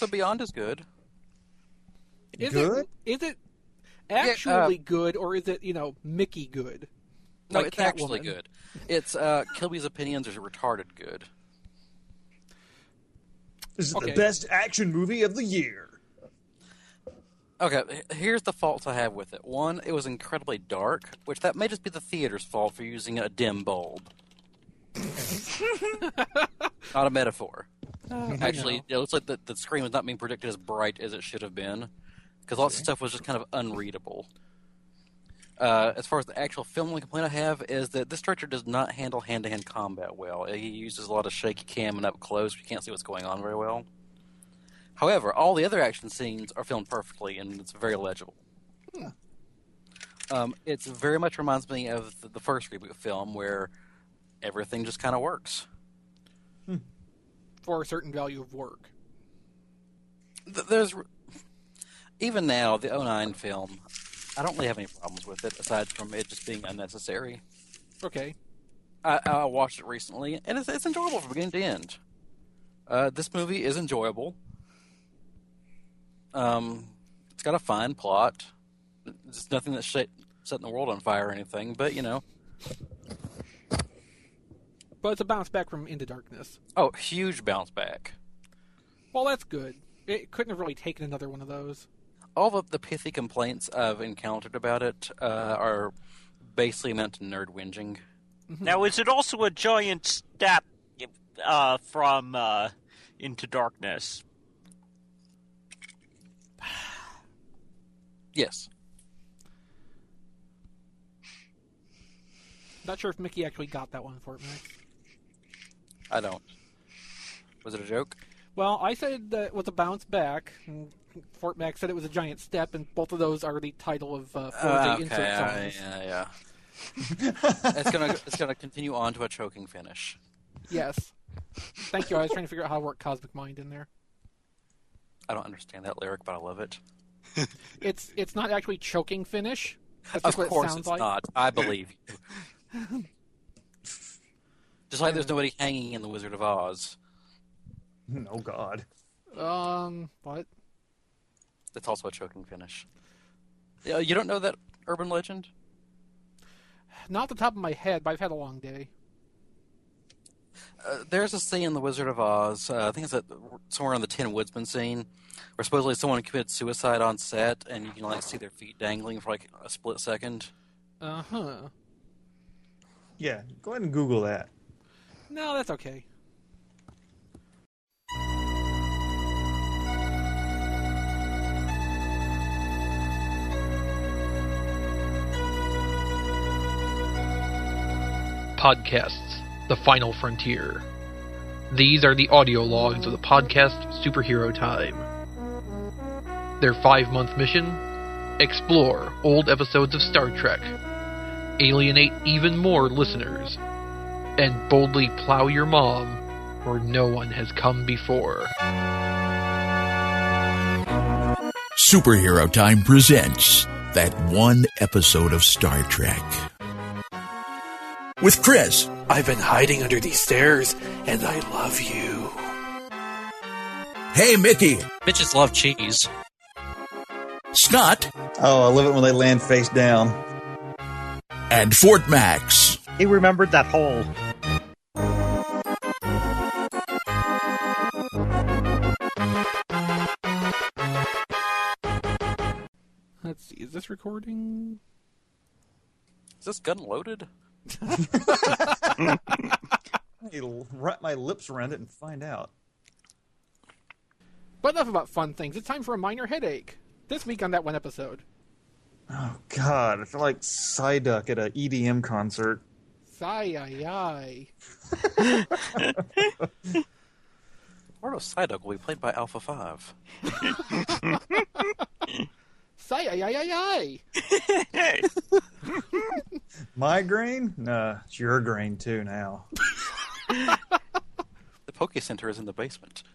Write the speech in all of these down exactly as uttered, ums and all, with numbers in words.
also Beyond is good. Is Good? it, is it actually Yeah, uh, good, or is it, you know, Mickey good? No, Like it's actually Catwoman. good. It's uh, Kilby's opinions are retarded good. This is Okay. the best action movie of the year. Okay, h- here's the faults I have with it. One, it was incredibly dark, which that may just be the theater's fault for using a dim bulb. Not a metaphor. Uh, I Actually, know. it looks like the, the screen was not being projected as bright as it should have been, because lots of stuff was just kind of unreadable. Uh, as far as the actual filming complaint I have is that this director does not handle hand-to-hand combat well. He uses a lot of shaky cam and up close. You can't see what's going on very well. However, all the other action scenes are filmed perfectly, and it's very legible. Hmm. Um, it very much reminds me of the, the first reboot film, where everything just kind of works. For a certain value of work. Th- There's even now the oh nine film. I don't really have any problems with it, aside from it just being unnecessary. Okay. I, I watched it recently, and it's, it's enjoyable from beginning to end. Uh, this movie is enjoyable. Um, it's got a fine plot. It's nothing that's sh- setting the world on fire or anything, but you know. But it's a bounce back from Into Darkness. Oh, huge bounce back. Well, that's good. It couldn't have really taken another one of those. All of the pithy complaints I've encountered about it uh, are basically meant to nerd whinging. Now, is it also a giant step uh, from uh, Into Darkness? Yes. Not sure if Mickey actually got that one for it, Max. I don't. Was it a joke? Well, I said that it was a bounce back. And Fort Max said it was a giant step, and both of those are the title of uh, four Uh, day okay, insert uh, songs. yeah, yeah. it's gonna it's gonna continue on to a choking finish. Yes. Thank you. I was trying to figure out how to work Cosmic Mind in there. I don't understand that lyric, but I love it. It's it's not actually choking finish. That's Of just what course it sounds it's like. not. I believe you. Just like there's nobody hanging in The Wizard of Oz. Oh, God. Um, what? That's also a choking finish. Yeah, you don't know that urban legend? Not off the top of my head, but I've had a long day. Uh, there's a scene in The Wizard of Oz, uh, I think it's at, somewhere on the Tin Woodsman scene, where supposedly someone committed suicide on set, and you can like see their feet dangling for like a split second. Uh huh. Yeah, go ahead and Google that. No, that's okay. Podcasts, The Final Frontier. These are the audio logs of the podcast Superhero Time. Their five-month mission? Explore old episodes of Star Trek, alienate even more listeners, and boldly plow your mom where no one has come before. Superhero Time presents that one episode of Star Trek. With Chris, I've been hiding under these stairs, and I love you. Hey Mickey, Bitches love cheese. Scott, Oh, I love it when they land face down. and Fort Max. He remembered that hole. Let's see. Is this recording? Is this gun loaded? I'll wrap my lips around it and find out. But enough about fun things. It's time for a minor headache. This week on that one episode. Oh, God. I feel like Psyduck at an E D M concert. Sigh-yi-yi. Lord of Psyduck will be played by Alpha five. Sigh-yi-yi-yi. Migraine? Nah, it's your grain too now. The Poke Center is in the basement.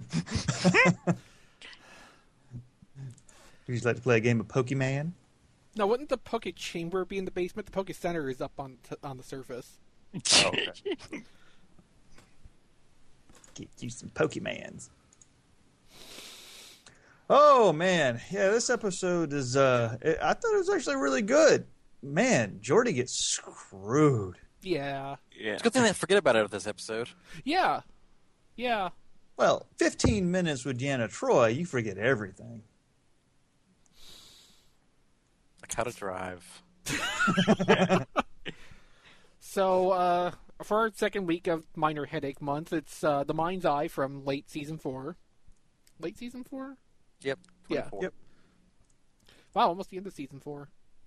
Would you like to play a game of Pokemon? Now, wouldn't the Poke Chamber be in the basement? The Poke Center is up on t- on the surface. Oh, okay. Get you some Pokemons. Oh man, yeah, this episode is. Uh, I thought it was actually really good. Man, Geordi gets screwed. Yeah. Yeah. It's a good thing they forget about it with this episode. Yeah. Yeah. Well, fifteen minutes with Deanna Troy, you forget everything. Like how to drive. So, uh, for our second week of Minor Headache Month, it's uh, The Mind's Eye from late season four. Late season four? Yep. Yeah. twenty-four. Yep. Wow, almost the end of season four.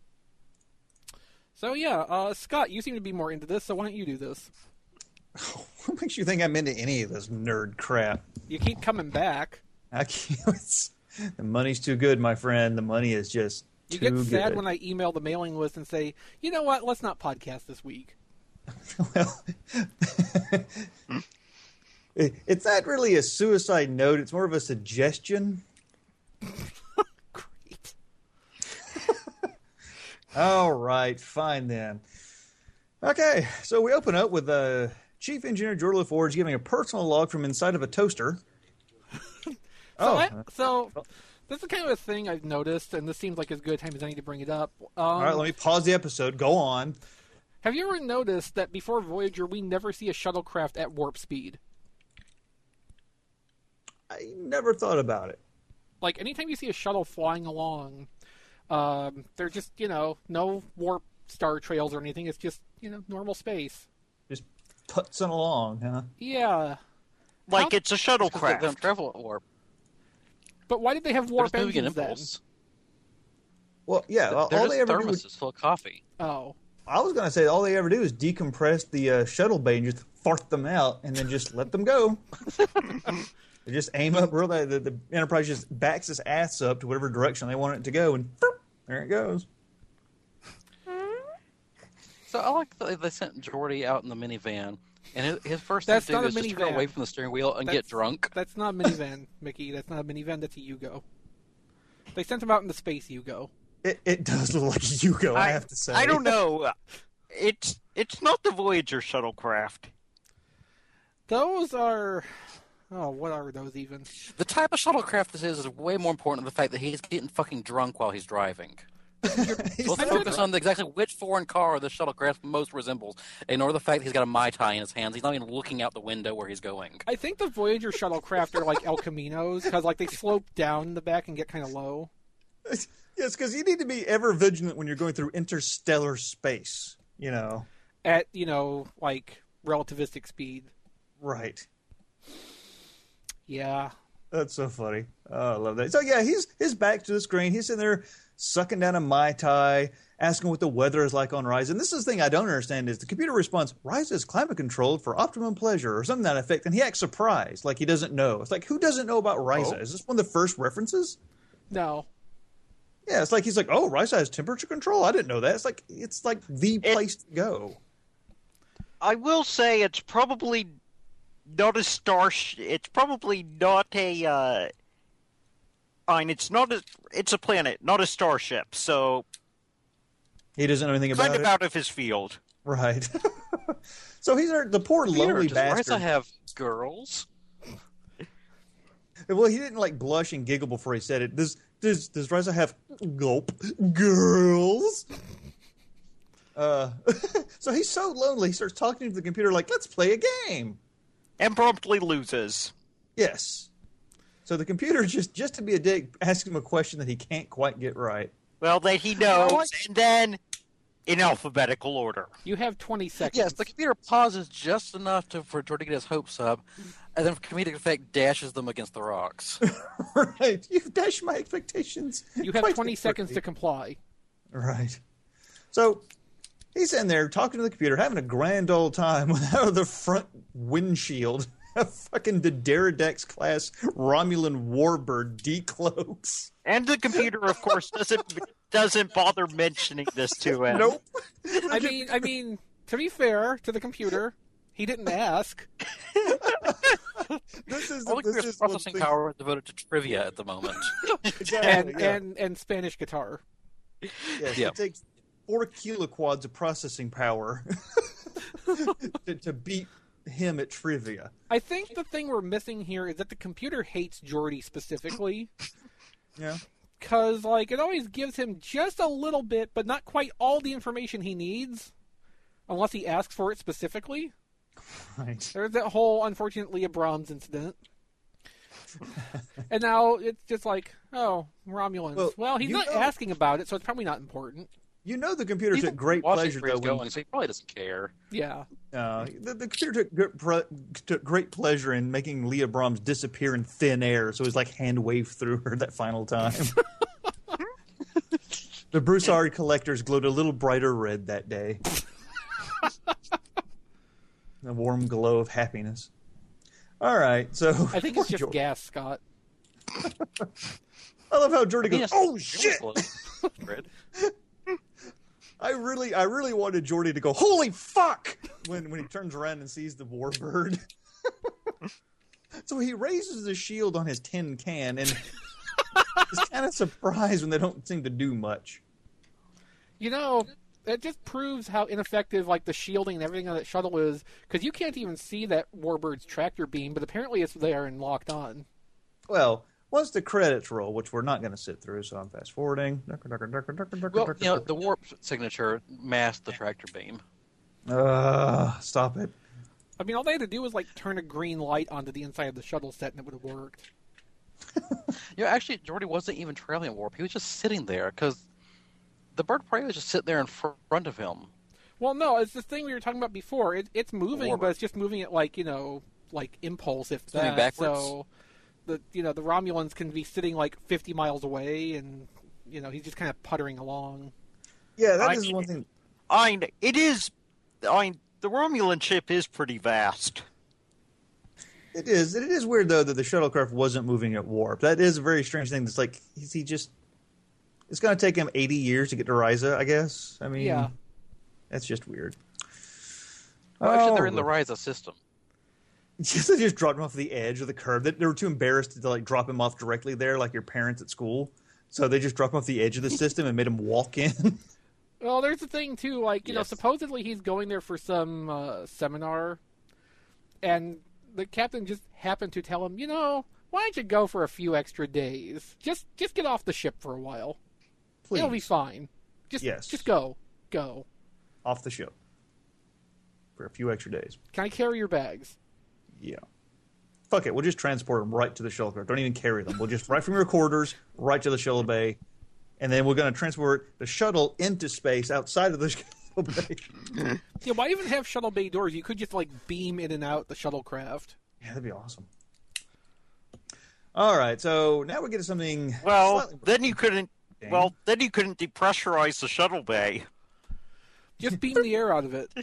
So, yeah, uh, Scott, you seem to be more into this, so why don't you do this? What makes you think I'm into any of this nerd crap? You keep coming back. I can't. It's, the money's too good, my friend. The money is just You too get sad good. when I email the mailing list and say, you know what, let's not podcast this week. Well, it, it's not really a suicide note. It's more of a suggestion. Great. All right, fine then. Okay, so we open up with uh, Chief Engineer Geordi LaForge giving a personal log from inside of a toaster. So, oh, I, so this is kind of a thing I've noticed, and this seems like as good a time as any to bring it up. Um, all right. Let me pause the episode. Go on. Have you ever noticed that before Voyager, we never see a shuttlecraft at warp speed? I never thought about it. Like, anytime you see a shuttle flying along, um, they're just, you know, no warp star trails or anything. It's just, you know, normal space. Just putzing along, huh? Yeah. Like How- it's a Because they shuttlecraft. don't travel at warp. But why did they have warp They're just moving engines an then? impulse. Well, yeah. All, They're all just they ever do. thermoses full of coffee. Oh. I was going to say all they ever do is decompress the uh, shuttle bay and just fart them out, and then just let them go. They just aim up real. The, the, the Enterprise just backs its ass up to whatever direction they want it to go, and boop, there it goes. So I like that they sent Geordi out in the minivan, and his, his first That's thing to not do a is just turn minivan. away from the steering wheel and That's- get drunk. That's not a minivan, Mickey. That's not a minivan. That's a Yugo. They sent him out in the space Yugo. It, it does look like Yugo, I, have to say. I don't know. It's it's not the Voyager shuttlecraft. Those are... Oh, what are those even? The type of shuttlecraft this is is way more important than the fact that he's getting fucking drunk while he's driving. He's Let's not- focus on the, exactly which foreign car the shuttlecraft most resembles. Ignore the fact that he's got a Mai Tai in his hands. He's not even looking out the window where he's going. I think the Voyager shuttlecraft are like El Caminos, because like they slope down in the back and get kind of low. Yes, because you need to be ever vigilant when you're going through interstellar space, you know. At, you know, like, relativistic speed. Right. Yeah. That's so funny. Oh, I love that. So, yeah, he's his back to the screen. He's sitting there sucking down a Mai Tai, asking what the weather is like on Rise. And this is the thing I don't understand is the computer responds, Rise is climate controlled for optimum pleasure, or something to that effect. And he acts surprised, like he doesn't know. It's like, who doesn't know about Risa? Oh. Is this one of the first references? No. Yeah, it's like he's like, oh, Risa has temperature control? I didn't know that. It's like it's like the It- place to go. I will say it's probably not a star. Sh- it's probably not a. Uh, I mean, it's not a. It's a planet, not a starship. So He doesn't know anything about kind of it. out of his field. Right. So he's our, the poor Peter, lonely does bastard. Risa have girls? Well, he didn't like blush and giggle before he said it. Does does does Risa have gulp girls? Uh, so he's so lonely. He starts talking to the computer like, "Let's play a game." And promptly loses. Yes. So the computer just just to be a dick asks him a question that he can't quite get right. Well, that he knows, and then in alphabetical order. You have twenty seconds. Yes, the computer pauses just enough to, for Geordi to get his hopes up, and then for comedic effect dashes them against the rocks. Right. You've dashed my expectations. You have quite twenty seconds quickly. to comply. Right. So he's in there talking to the computer, having a grand old time without the front windshield. A fucking Dederadex class Romulan warbird decloaks. And the computer, of course, doesn't doesn't bother mentioning this to him. Nope. I mean, I mean, to be fair to the computer, he didn't ask. This is All the this computer's is one processing thing- power is devoted to trivia at the moment. Exactly, And, yeah. and, and Spanish guitar. Yes, Yeah. it takes four kiloquads of processing power to, to beat him at trivia. I think the thing we're missing here is that the computer hates Geordi specifically. Yeah. Because, like, it always gives him just a little bit, but not quite all the information he needs, unless he asks for it specifically. Right. There's that whole unfortunate Leah Brahms incident. And now it's just like, oh, Romulans. Well, Well, he's you not know- asking about it, so it's probably not important. You know the computer He's took great watching pleasure where he's though. When, going, so he probably doesn't care. Yeah. uh, the, the computer took, good pre- took great pleasure in making Leah Brahms disappear in thin air, so it was like hand waved through her that final time. The Broussard collectors glowed a little brighter red that day. A warm glow of happiness. All right, so I think it's just gas, Scott. I love how Jordy goes, Yes, "Oh it shit!" was Red. I really, I really wanted Jordy to go, "Holy fuck!" when when he turns around and sees the warbird. So he raises the shield on his tin can and is kind of surprised when they don't seem to do much. You know, it just proves how ineffective, like, the shielding and everything on that shuttle is, because you can't even see that Warbird's tractor beam, but apparently it's there and locked on. Well, once the credits roll, which we're not going to sit through, so I'm fast forwarding. Well, you know, the warp signature masked the tractor beam. Uh, stop it. I mean, all they had to do was, like, turn a green light onto the inside of the shuttle set and it would have worked. You know, actually, Geordi wasn't even trailing warp. He was just sitting there, because the bird prey was just sitting there in front of him. Well, no, it's the thing we were talking about before. It, it's moving, Warbird. but it's just moving at, like, you know, like impulse, if moving that. backwards. So, the you know, the Romulans can be sitting, like, fifty miles away, and, you know, he's just kind of puttering along. Yeah, that I- is one thing. I mean, it is. I mean, the Romulan ship is pretty vast. It is. It is weird though that the shuttlecraft wasn't moving at warp. That is a very strange thing. That's like, is he just? It's going to take him eighty years to get to Ryza, I guess. I mean, Yeah. that's just weird. Well, actually, Oh, they're in the Ryza system. Just they just dropped him off the edge of the curve. They, they were too embarrassed to like drop him off directly there, like your parents at school. So they just dropped him off the edge of the system and made him walk in. Well, there's the thing, too, like, you know, Yes. supposedly he's going there for some uh, seminar, and the captain just happened to tell him, you know, why don't you go for a few extra days? Just just get off the ship for a while. Please, It'll be fine. Just, Yes. just go. Go. off the ship for a few extra days. Can I carry your bags? Yeah. Fuck it. We'll just transport them right to the shuttlecraft. Don't even carry them. We'll just right from your quarters right to the shuttle bay, and then we're going to transport the shuttle into space outside of the shuttle bay. Yeah, why even have shuttle bay doors? You could just, like, beam in and out the shuttlecraft. Yeah, that'd be awesome. All right, so now we get to something. Well, slightly more then you couldn't. Dang. Well, then you couldn't depressurize the shuttle bay. Just beam the air out of it.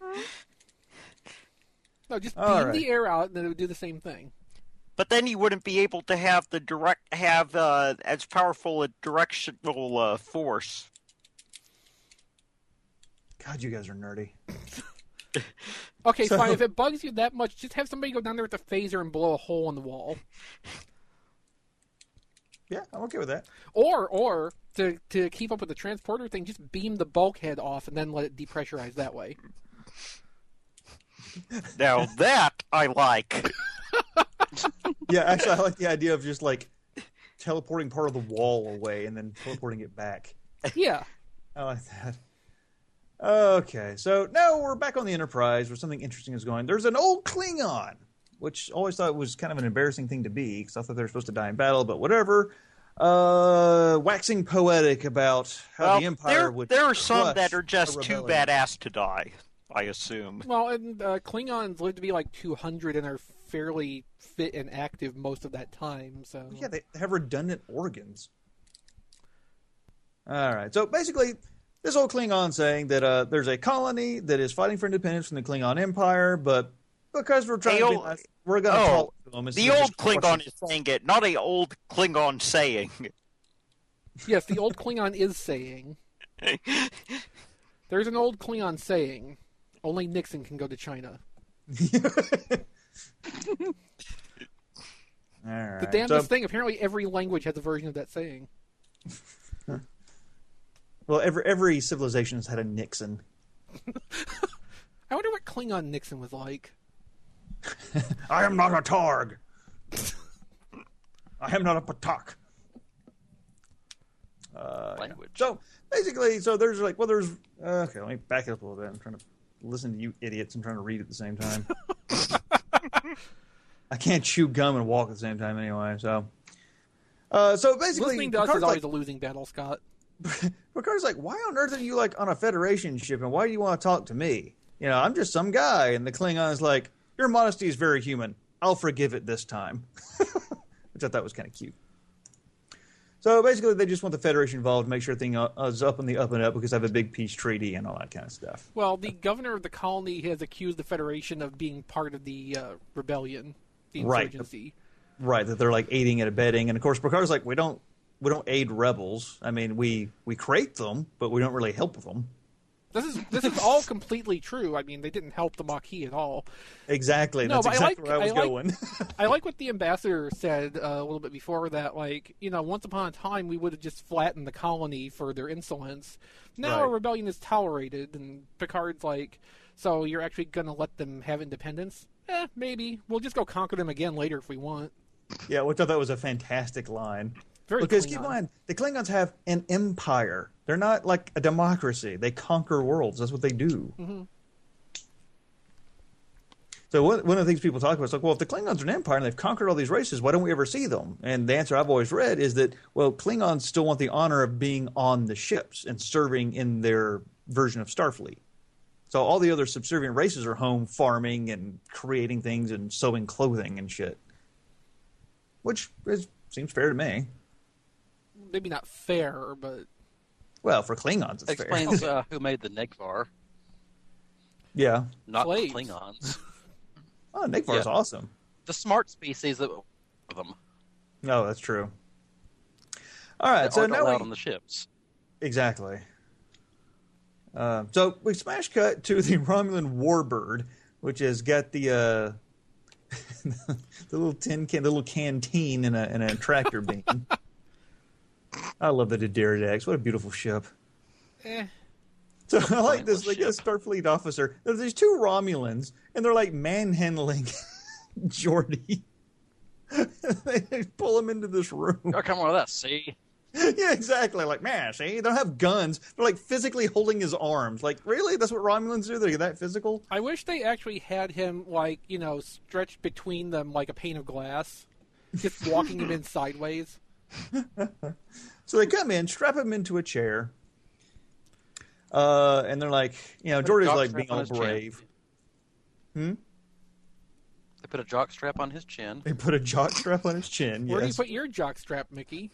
No, just beam All right. the air out, and then it would do the same thing. But then you wouldn't be able to have the direct have uh, as powerful a directional uh, force. God, you guys are nerdy. Okay, So- fine. If it bugs you that much, just have somebody go down there with a phaser and blow a hole in the wall. Yeah, I'm okay with that. Or, or to to keep up with the transporter thing, just beam the bulkhead off and then let it depressurize that way. Now that I like. Yeah, actually, I like the idea of just like teleporting part of the wall away and then teleporting it back. Yeah. I like that. Okay, so now we're back on the Enterprise where something interesting is going. There's an old Klingon, which I always thought was kind of an embarrassing thing to be because I thought they were supposed to die in battle, but whatever. Uh, waxing poetic about how Well, the Empire there, would. there are some crush that are a just too rebellion. badass to die, I assume. Well, and uh, Klingons live to be like two hundred and are fairly fit and active most of that time. So Yeah, they have redundant organs. All right, so basically, this old Klingon saying that uh, there's a colony that is fighting for independence from the Klingon Empire, but because we're trying Hey, to be old- nice, we're going to oh, talk to them. The instead of old just crushing Klingon is saying it, not a old Klingon saying. yes, the old Klingon is saying. There's an old Klingon saying, only Nixon can go to China. All right. The damnedest so, thing, apparently every language has a version of that saying. well, every every civilization has had a Nixon. I wonder what Klingon Nixon was like. I am not a Targ. I am not a Patak. Uh, Language. yeah. So basically, so there's like, well, there's uh, okay. Let me back it up a little bit. I'm trying to listen to you idiots. I'm trying to read at the same time. I can't chew gum and walk at the same time anyway. So, uh, so basically, Listening to us is Picard's always like, a losing battle, Scott. Picard's like, why on earth are you like on a Federation ship, and why do you want to talk to me? You know, I'm just some guy. And the Klingon's like, your modesty is very human. I'll forgive it this time, which I thought was kind of cute. So basically, they just want the Federation involved to make sure everything is up on the up and up because they have a big peace treaty and all that kind of stuff. Well, the governor of the colony has accused the Federation of being part of the uh, rebellion, the Right. insurgency. Right, that they're like aiding and abetting, and of course Picard's like, we don't we don't aid rebels. I mean, we we create them, but we don't really help them. This is this is all completely true. I mean, they didn't help the Maquis at all. Exactly, No, that's but I exactly like- where I was I like- going. I like what the ambassador said uh, a little bit before that. Like, you know, once upon a time, we would have just flattened the colony for their insolence. Now Right. a rebellion is tolerated, and Picard's like, so you're actually going to let them have independence? Eh, maybe. We'll just go conquer them again later if we want. Yeah, which I thought was a fantastic line. Very Because Klingon. keep in mind, the Klingons have an empire. They're not like a democracy. They conquer worlds. That's what they do. Mm-hmm. So one, one of the things people talk about is like, well, if the Klingons are an empire and they've conquered all these races, why don't we ever see them? And the answer I've always read is that, well, Klingons still want the honor of being on the ships and serving in their version of Starfleet. So all the other subservient races are home farming and creating things and sewing clothing and shit. Which is, seems fair to me. Maybe not fair, but Well, for Klingons, it's Explains fair. uh, who made the Negvar, Yeah. not the Slaves. Klingons. Oh, Negvar's Yeah. awesome. The smart species that of them. No, that's true. All right, That so aren't now allowed we, on the ships. exactly. Uh, so we smash cut to the Romulan Warbird, which has got the uh, the little tin can, the little canteen in a in a tractor beam. I love the Dideridax. What a beautiful ship. eh. So I like this, pointless like a ship. Starfleet officer. There's these two Romulans, and they're like manhandling Geordi. They pull him into this room. Oh, come on with that, see? Yeah, exactly. Like, man, see, they don't have guns. They're like physically holding his arms. Like, really? That's what Romulans do? They're that physical? I wish they actually had him, like, you know, stretched between them like a pane of glass, just walking him in sideways. So they come in, strap him into a chair, uh, and they're like, you know, Put a Geordi's jock like strap being on all his chin. brave. Hmm? They put a jock strap on his chin. They put a jock strap on his chin. Where do you Yes. put your jock strap, Mickey?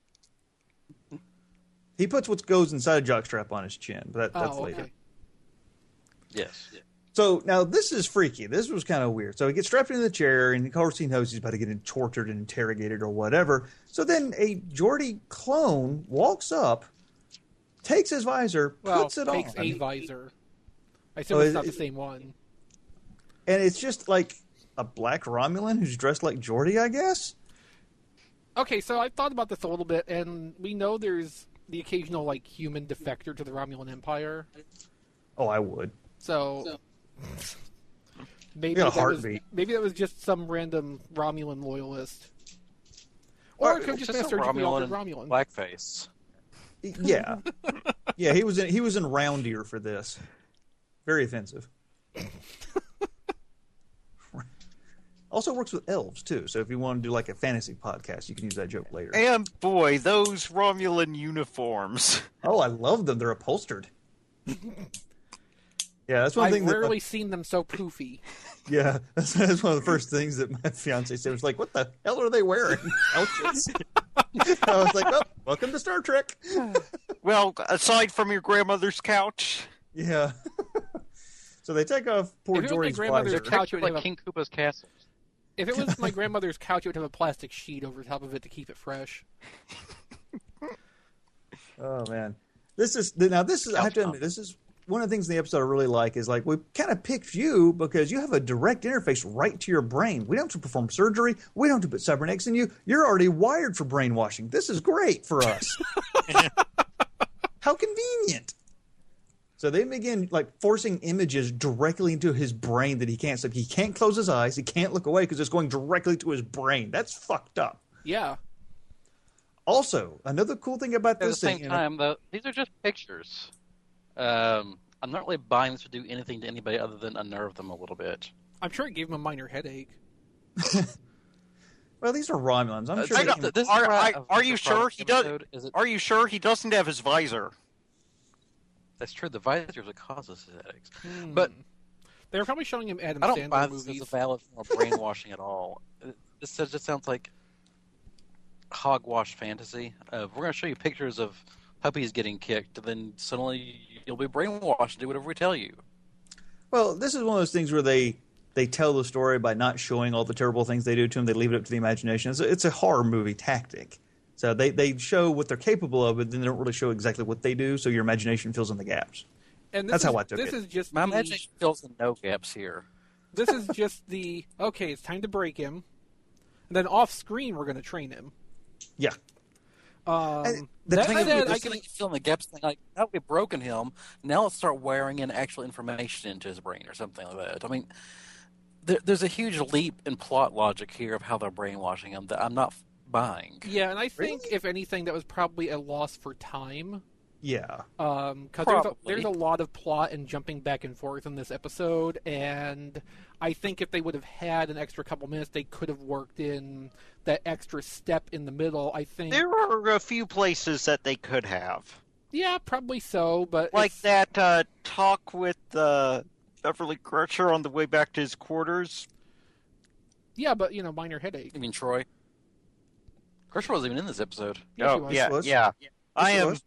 He puts what goes inside a jock strap on his chin, but that, that's Oh, later. okay. Yes. So now this is freaky. This was kind of weird. So he gets strapped into the chair, and of course he knows he's about to get tortured and interrogated or whatever. So then a Geordi clone walks up, takes his visor, Well, puts it takes on, a visor. I assume Oh, it's is not it- the same one. and it's just like a black Romulan who's dressed like Geordi, I guess. Okay, so I've thought about this a little bit, and we know there's the occasional, like, human defector to the Romulan Empire. Oh, I would. So, maybe got a that was, heartbeat. maybe that was just some random Romulan loyalist. Or it could have just Just been a a surgically altered Romulan Romulan. blackface. Yeah, yeah. He was in. He was in Round Ear for this. Very offensive. Also works with elves too. So if you want to do like a fantasy podcast, you can use that joke later. And boy, those Romulan uniforms. Oh, I love them. They're upholstered. Yeah, that's one I've thing. rarely That, seen them so poofy. yeah, that's, that's one of the first things that my fiance said. Was like, "What the hell are they wearing?" Couches. I was like, "Oh, welcome to Star Trek." Well, aside from your grandmother's couch. Yeah. So they take off poor If it was my Geordi's grandmother's visor. couch, it would like have a, King Koopa's castle. if it was my grandmother's couch, it would have a plastic sheet over top of it to keep it fresh. Oh man, this is now. This is I have to admit, this is one of the things in the episode I really like. Is like we kind of picked you because you have a direct interface right to your brain. We don't have to perform surgery. We don't have to put cybernetics in you. You're already wired for brainwashing. This is great for us. How convenient. So they begin like forcing images directly into his brain that he can't. So he can't close his eyes. He can't look away because it's going directly to his brain. That's fucked up. Yeah. Also, another cool thing about At the this same thing, time, though, these are just pictures. Um, I'm not really buying this to do anything to anybody other than unnerve them a little bit. I'm sure it gave him a minor headache. well, these are Romulans. I'm Uh, sure. I they don't- can- This is Are- right I- of are the you product sure he does- episode. Is it, Are you sure he doesn't have his visor? that's true. The visors that causes headaches. Hmm. But They're probably showing him Adam I don't Sandler buy this movies. as a valid form of brainwashing at all. This just sounds like hogwash fantasy. Uh, we're going to show you pictures of puppies getting kicked, and then suddenly you'll be brainwashed and do whatever we tell you. Well, this is one of those things where they they tell the story by not showing all the terrible things they do to them. They leave it up to the imagination. It's a, it's a horror movie tactic. So they, they show what they're capable of, but then they don't really show exactly what they do, so your imagination fills in the gaps. And this That's is, how I took this it. is just My the, imagination fills in no gaps here. This is just the okay. It's time to break him, and then off screen we're going to train him. Yeah. Um, And the that thing said, is, I They're can, fill in the gaps thing. Like, now we've broken him. Now let's start wiring in actual information into his brain or something like that. I mean, there, there's a huge leap in plot logic here of how they're brainwashing him that I'm not buying. yeah, and I think Really? if anything, that was probably a loss for time. Yeah. Because there's, a- Probably. there's a lot of plot and jumping back and forth in this episode, and I think if they would have had an extra couple minutes, they could have worked in that extra step in the middle. I think, There are a few places that they could have. yeah, probably so, but Like it's- that uh, talk with uh, Beverly Crusher on the way back to his quarters. yeah, but you know, minor headache. You mean Troy? Crusher wasn't even in this episode. Yes, he oh, was. yeah, was. yeah. I Yes, it am. was.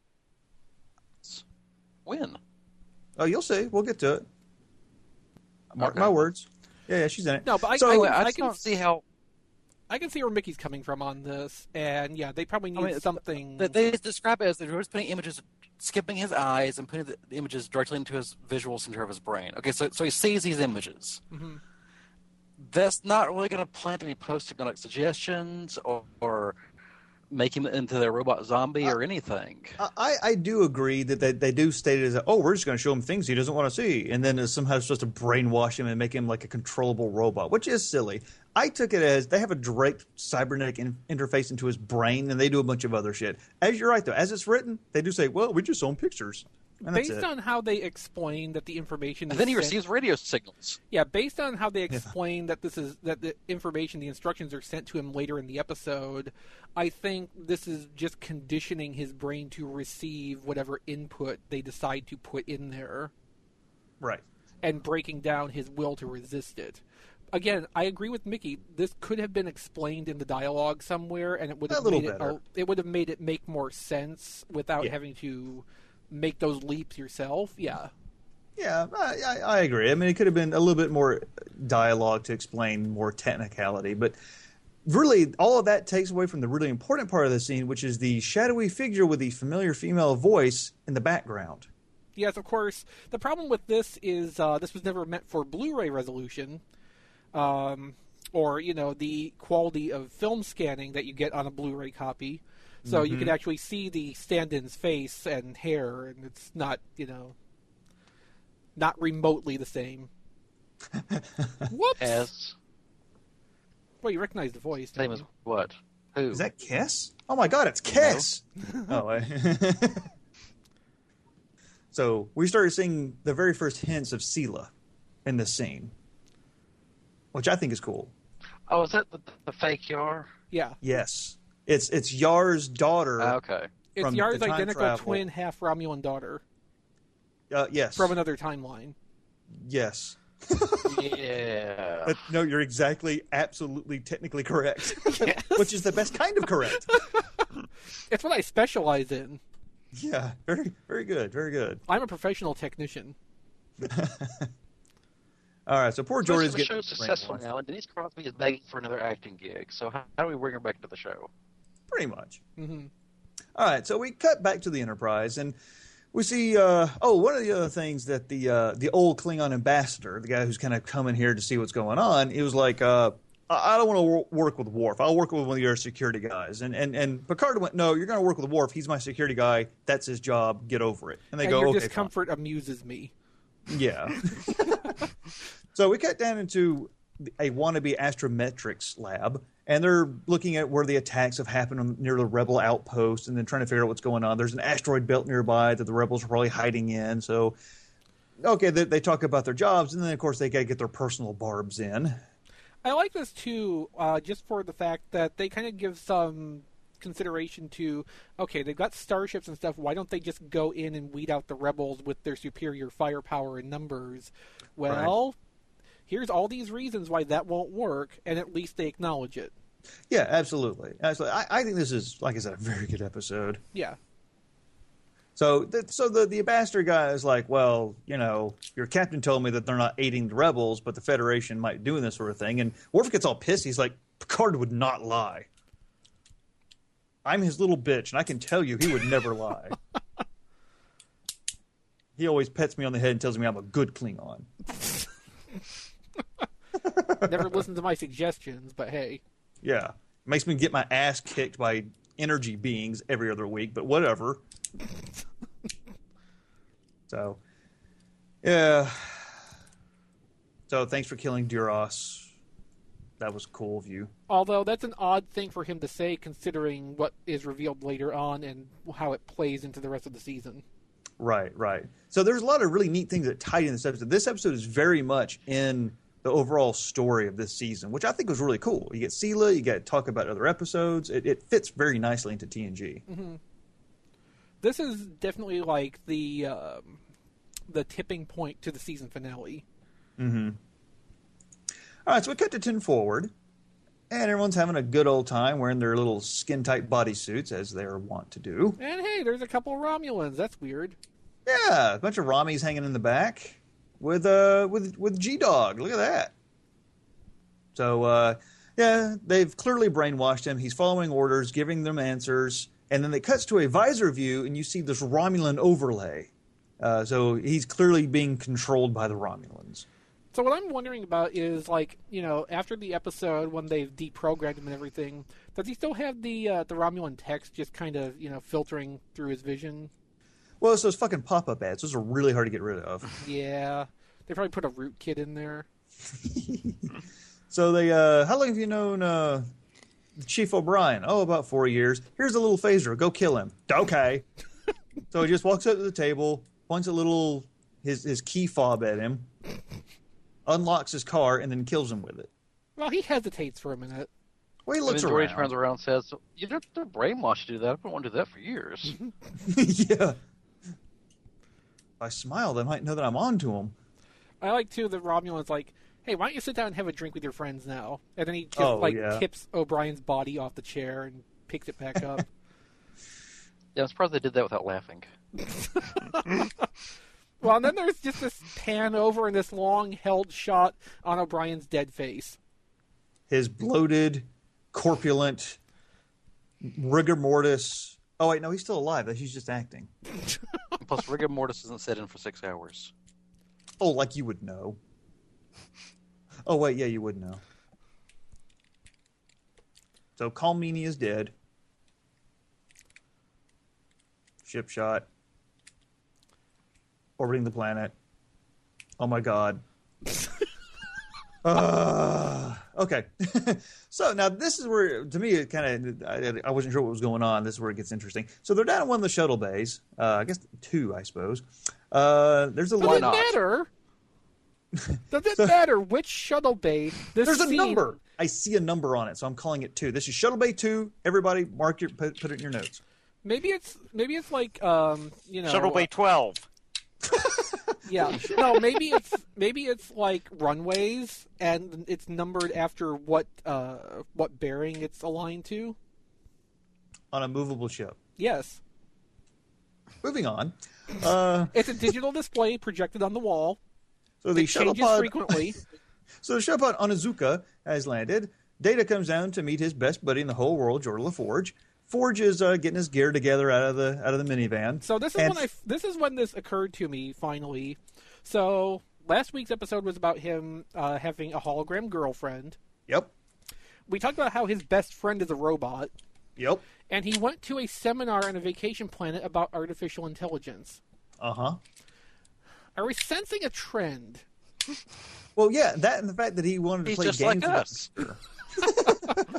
When? Oh, you'll see. We'll get to it. Mark Okay. my words. Yeah, yeah, she's in it. No, but I, So- I, Anyway, can, I I just can don't see how I can see where Mickey's coming from on this, and yeah, they probably need I mean, something. they, they describe it as they're just putting images, skipping his eyes and putting the, the images directly into his visual center of his brain. Okay, so so he sees these images. Mhm. That's not really going to plant any post-hypnotic suggestions or, or make him into their robot zombie or anything. I, I do agree that they, they do state it as, a, oh, we're just going to show him things he doesn't want to see. And then it's somehow supposed to brainwash him and make him like a controllable robot, which is silly. I took it as they have a direct cybernetic in, interface into his brain, and they do a bunch of other shit. As you're right, though, as it's written, they do say, well, we just saw him pictures. And that's Based it. on how they explain that the information And is then he sent- receives radio signals. yeah, based on how they explain that this is that the information, the instructions are sent to him later in the episode, I think this is just conditioning his brain to receive whatever input they decide to put in there Right. and breaking down his will to resist it. Again, I agree with Mickey. This could have been explained in the dialogue somewhere, and it would A have little made it better. a, it would have made it make more sense without Yeah. having to make those leaps yourself. Yeah. Yeah, I, I, I agree. I mean, it could have been a little bit more dialogue to explain more technicality, but really, all of that takes away from the really important part of the scene, which is the shadowy figure with the familiar female voice in the background. Yes, of course. The problem with this is uh, this was never meant for Blu-ray resolution, um, or you know the quality of film scanning that you get on a Blu-ray copy. So you can actually see the stand-in's face and hair, and it's not you know not remotely the same. Whoops! As Well, you recognize the voice. same don't as you? what? Who? Is that Kess? Oh my God, it's Kess! oh, I... So we started seeing the very first hints of Sela in this scene, which I think is cool. Oh, is that the, the fake Yar? Yeah, Yes, it's it's Yar's daughter. Ah, okay. it's From Yar's the time identical travel. twin, half Romulan daughter Uh, yes, from another timeline. yes. Yeah. But no, you're exactly, absolutely, technically correct. Which is the best kind of correct. It's what I specialize in. Yeah, very, very good, very good. I'm a professional technician. All right, so poor Most Jordan's of the getting show's successful now, and Denise Crosby is begging for another acting gig. So how, how do we bring her back to the show? pretty much. hmm All right, so we cut back to the Enterprise, and we see. Uh, oh, one of the other things that the uh, the old Klingon ambassador, the guy who's kind of coming here to see what's going on, he was like, uh, "I I don't want to wor- work with Worf. I'll work with one of your security guys." And and and Picard went, "No, you're going to work with Worf. He's my security guy. That's his job. Get over it." And they And go, your "Okay, discomfort amuses me. fine." Yeah. So we cut down into a wannabe astrometrics lab, and they're looking at where the attacks have happened near the rebel outpost, and then trying to figure out what's going on. There's an asteroid belt nearby that the rebels are probably hiding in. So, okay, they, they talk about their jobs, and then of course they got to get their personal barbs in. I like this too, uh, just for the fact that they kind of give some consideration to, okay, they've got starships and stuff, why don't they just go in and weed out the rebels with their superior firepower and numbers? Well, right. Here's all these reasons why that won't work, and at least they acknowledge it. Yeah, absolutely. absolutely. I, I think this is, like I said, a very good episode. Yeah. So, the, so the, the ambassador guy is like, well, you know, your captain told me that they're not aiding the rebels, but the Federation might do this sort of thing. And Worf gets all pissed. He's like, Picard would not lie. I'm his little bitch, and I can tell you he would never lie. He always pets me on the head and tells me I'm a good Klingon. Never listened to my suggestions, but hey. Yeah. Makes me get my ass kicked by energy beings every other week, but whatever. So, yeah. So, thanks for killing Duras. That was cool of you. Although, that's an odd thing for him to say, considering what is revealed later on and how it plays into the rest of the season. Right, right. So, there's a lot of really neat things that tie in this episode. This episode is very much in the overall story of this season, which I think was really cool. You get Sela, you get to talk about other episodes. It, it fits very nicely into T N G. Mm-hmm. This is definitely like the um, the tipping point to the season finale. Mm-hmm. All right, so we cut to ten forward, and everyone's having a good old time wearing their little skin-tight bodysuits, as they're wont to do. And hey, there's a couple of Romulans. That's weird. Yeah, a bunch of Ramis hanging in the back. With uh with with G-Dog. Look at that. So uh yeah, they've clearly brainwashed him. He's following orders, giving them answers, and then it cuts to a visor view and you see this Romulan overlay. Uh so he's clearly being controlled by the Romulans. So what I'm wondering about is, like, you know, after the episode when they've deprogrammed him and everything, does he still have the uh, the Romulan text just kind of, you know, filtering through his vision? Well, it's those fucking pop-up ads. Those are really hard to get rid of. Yeah. They probably put a rootkit in there. So they, uh, how long have you known uh, Chief O'Brien? Oh, about four years. Here's a little phaser. Go kill him. Okay. So he just walks up to the table, points a little, his, his key fob at him, unlocks his car, and then kills him with it. Well, he hesitates for a minute. Well, he looks I mean, around. turns around and says, you don't, they're brainwashed to do that. I've been wanting to do that for years. Yeah. If I smile, they might know that I'm on to them. I like, too, that Romulan's like, hey, why don't you sit down and have a drink with your friends now? And then he just, oh, like, yeah. tips O'Brien's body off the chair and picks it back up. Yeah, I'm surprised they did that without laughing. Well, and then there's just this pan over and this long-held shot on O'Brien's dead face. His bloated, corpulent, rigor mortis. Oh, wait, no, he's still alive. He's just acting. Plus, rigor mortis isn't set in for six hours. Oh, like you would know. Oh, wait, yeah, you would know. So, Kalmini is dead. Ship shot. Orbiting the planet. Oh, my God. uh, okay. So, now this is where, to me, it kind of, I, I wasn't sure what was going on. This is where it gets interesting. So, they're down in one of the shuttle bays. Uh, I guess two, I suppose. Uh, there's a Does it matter? Does it so, matter which shuttle bay this There's a scene... number. I see a number on it, so I'm calling it two. This is Shuttle Bay two. Everybody, mark your put, put it in your notes. Maybe it's maybe it's like um, you know, Shuttle Bay twelve. Yeah, no, maybe it's maybe it's like runways, and it's numbered after what uh, what bearing it's aligned to. On a movable ship. Yes. Moving on. Uh, it's a digital display projected on the wall. So the it shuttle changes pod, frequently. So the shuttle pod Onizuka has landed. Data comes down to meet his best buddy in the whole world, Geordi LaForge. Forge is uh, getting his gear together out of the out of the minivan. So this is and when I this is when this occurred to me finally. So last week's episode was about him uh, having a hologram girlfriend. Yep. We talked about how his best friend is a robot. Yep. And he went to a seminar on a vacation planet about artificial intelligence. Uh huh. Are we sensing a trend? Well, yeah, that and the fact that he wanted to He's play just games like with us. the computer.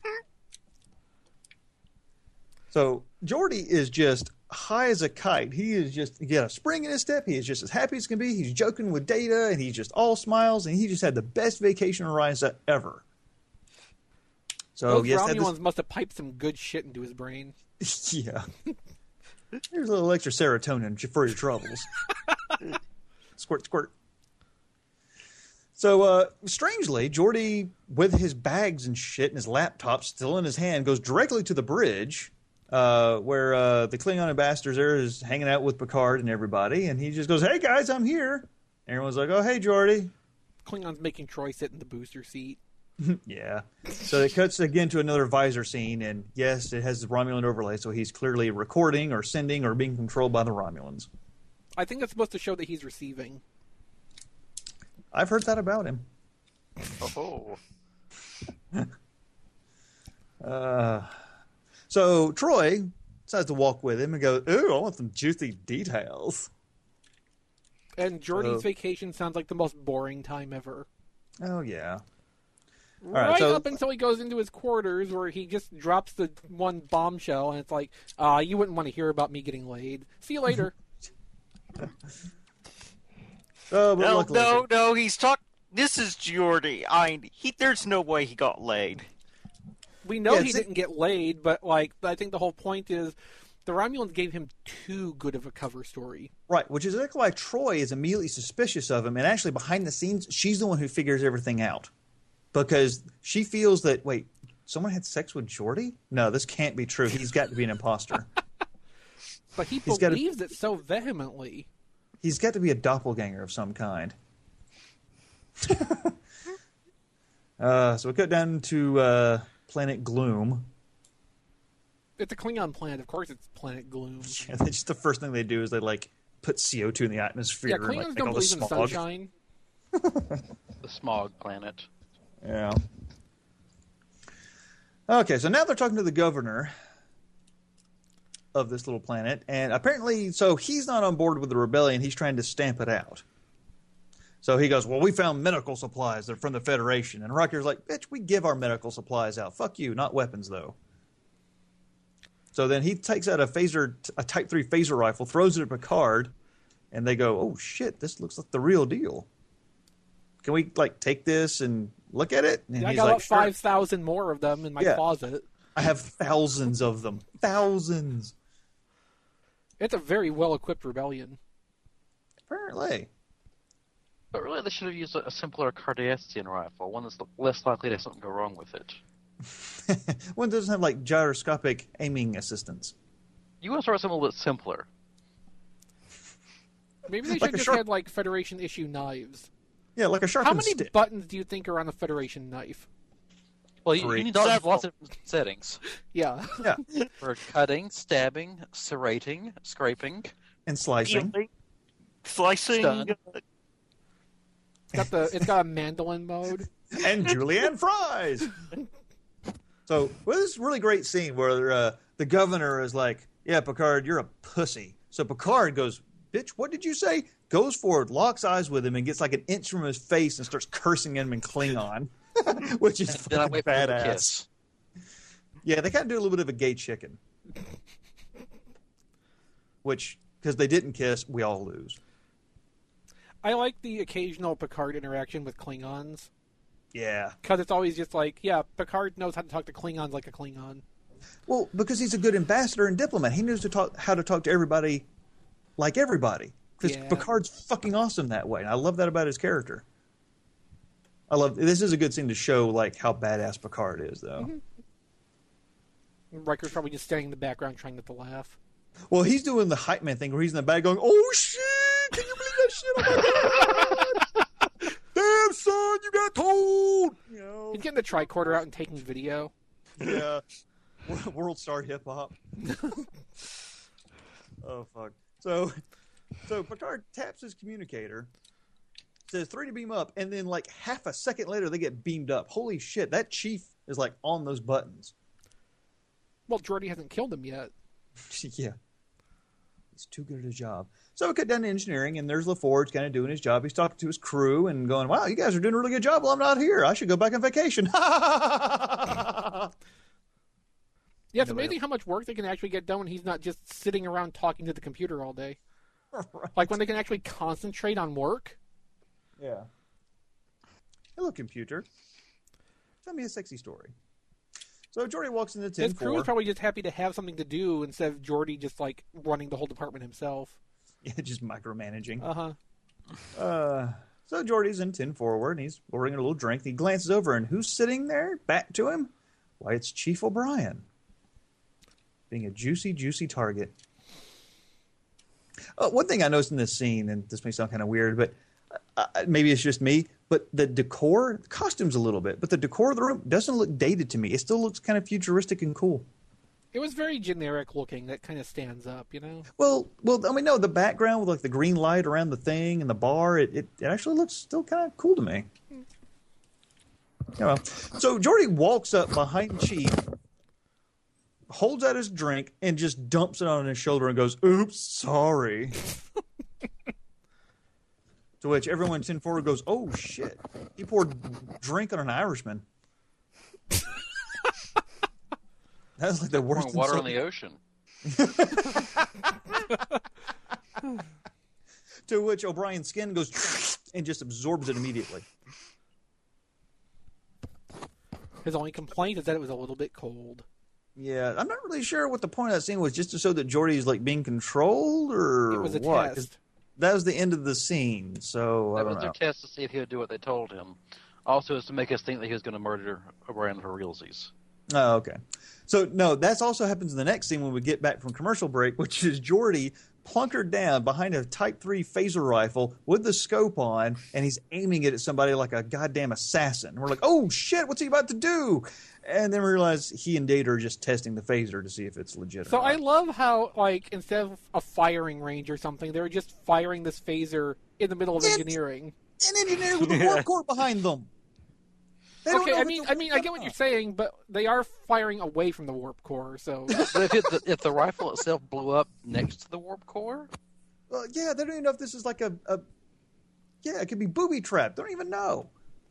So Geordi is just high as a kite. He is just he got a spring in his step. He is just as happy as can be. He's joking with Data, and he's just all smiles. And he just had the best vacation on Risa ever. So Those yes, Romulans had this, must have piped some good shit into his brain. yeah. Here's a little extra serotonin for your troubles. Squirt, squirt. So, uh, strangely, Geordi, with his bags and shit and his laptop still in his hand, goes directly to the bridge uh, where uh, the Klingon ambassador there is hanging out with Picard and everybody, and he just goes, "Hey, guys, I'm here." Everyone's like, "Oh, hey, Geordi." Klingon's making Troy sit in the booster seat. Yeah. So it cuts again to another visor scene, and yes, it has the Romulan overlay, so he's clearly recording or sending or being controlled by the Romulans. I think that's supposed to show that he's receiving. I've heard that about him. Oh. Uh, so Troy decides to walk with him and go, "Ooh, I want some juicy details." And Geordi's So- vacation sounds like the most boring time ever. Oh, yeah. All Right, right, so- up until he goes into his quarters where he just drops the one bombshell and it's like, ah, you wouldn't want to hear about me getting laid. See you later. Oh, but No, luckily- no, no. He's talk. This is Geordi. I. He. There's no way he got laid. We know Yeah, he it's- didn't get laid, but like I think the whole point is the Romulans gave him too good of a cover story. Right, which is exactly why Troy is immediately suspicious of him, and actually behind the scenes, she's the one who figures everything out. Because she feels that, wait, someone had sex with Geordi? No, this can't be true. He's got to be an imposter. But he He's gotta- believes it so vehemently. He's got to be a doppelganger of some kind. uh, so we cut down to uh, Planet Gloom. It's a Klingon planet. Of course it's Planet Gloom. Yeah, they just the first thing they do is they like put C O two in the atmosphere. Yeah, and, Klingons like, make don't all the believe in smog. sunshine. The smog planet. Yeah. Okay, so now they're talking to the governor of this little planet, and apparently, so he's not on board with the rebellion. He's trying to stamp it out. So he goes, "Well, we found medical supplies. They're from the Federation." And Rocky's like, "Bitch, we give our medical supplies out. Fuck you, not weapons, though." So then he takes out a phaser, a Type three phaser rifle, throws it at Picard, and they go, "Oh, shit, this looks like the real deal. Can we, like, take this and look at it?" And Yeah, I he's got like, about "Sure." five thousand more of them in my Yeah. closet. I have thousands of them. Thousands. It's a very well-equipped rebellion. Apparently. But really, they should have used a, a simpler Cardassian rifle, one that's less likely to have something go wrong with it. One doesn't have, like, gyroscopic aiming assistance. You want to start something a little bit simpler. Maybe they Like should a just sharp- had like Federation issue knives. Yeah, like a How sharpened many stick. buttons do you think are on the Federation knife? Well, you, Three. you need lots, Several. lots of settings Yeah. Yeah, for cutting, stabbing, serrating, scraping. and slicing. Peeling, slicing. Stun. uh, It's got the it's got a mandolin mode. And julienne fries. So, well, this is a really great scene where uh, the governor is like, "Yeah, Picard, you're a pussy." So Picard goes, "Bitch, what did you say?" Goes forward, locks eyes with him, and gets like an inch from his face and starts cursing him in Klingon, which is And then I fucking wait for them to badass. kiss. Yeah, they kind of do a little bit of a gay chicken. Which, because they didn't kiss, we all lose. I like the occasional Picard interaction with Klingons Yeah. because it's always just like, yeah, Picard knows how to talk to Klingons like a Klingon. Well, because he's a good ambassador and diplomat. He knows to talk how to talk to everybody like everybody. Because Yeah. Picard's fucking awesome that way. And I love that about his character. I love this is a good scene to show like how badass Picard is, though. Mm-hmm. Riker's probably just standing in the background trying not to laugh. Well, he's doing the hype man thing where he's in the back going, "Oh shit! Can you believe that shit? Oh my god! Damn son, you got told!" You know, He's getting the tricorder out and taking video. yeah. World Star Hip Hop. Oh fuck. So, so Picard taps his communicator, says three to beam up, and then like half a second later they get beamed up. Holy shit! That chief is like on those buttons. Well, Geordi hasn't killed him yet. Yeah. He's too good at his job. So we cut down to engineering, and there's LaForge kind of doing his job. He's talking to his crew and going, wow, you guys are doing a really good job. Well, I'm not here. I should go back on vacation. Yeah, it's amazing how much work they can actually get done when he's not just sitting around talking to the computer all day. Right. Like when they can actually concentrate on work. Yeah. Hello, computer. Tell me a sexy story. So Geordi walks into ten His crew four. is probably just happy to have something to do instead of Geordi just like running the whole department himself. Yeah, just micromanaging. Uh-huh. Uh, so Geordi's in ten forward, and he's ordering a little drink. He glances over, and who's sitting there back to him? Why, it's Chief O'Brien. Being a juicy, juicy target. Uh, one thing I noticed in this scene, and this may sound kind of weird, but uh, maybe it's just me, but the decor, the costumes a little bit, but the decor of the room doesn't look dated to me. It still looks kind of futuristic and cool. It was very generic looking. That kind of stands up, you know? Well, well, I mean, no, the background with like the green light around the thing and the bar, it, it, it actually looks still kind of cool to me. Yeah, well. So Geordi walks up behind Chief, holds out his drink, and just dumps it on his shoulder and goes, oops, sorry. To which everyone in ten forward goes, oh, shit. He poured drink on an Irishman. That's like the worst. Water in the ocean. To which O'Brien's skin goes and just absorbs it immediately. His only complaint is that it was a little bit cold. Yeah, I'm not really sure what the point of that scene was, just to show that Geordi's like being controlled or It was a what? 'Cause test. that was the end of the scene, so I That don't was their know. test to see if he would do what they told him. Also, it's to make us think that he was going to murder O'Brien for realsies. Oh, okay. So, no, that also happens in the next scene when we get back from commercial break, which is Geordi plunkered down behind a Type three phaser rifle with the scope on, and he's aiming it at somebody like a goddamn assassin. And we're like, oh, shit, what's he about to do? And then we realize he and Data are just testing the phaser to see if it's legit or So not. I love how, like, instead of a firing range or something, they were just firing this phaser in the middle of It's- engineering. An engineer with a warp core behind them. They don't Okay, know I what mean, the- I mean, I get what you're saying, but they are firing away from the warp core, so But if, it, the, if the rifle itself blew up next to the warp core, Well, yeah, they don't even know if this is like a, a yeah, it could be booby trapped. They don't even know.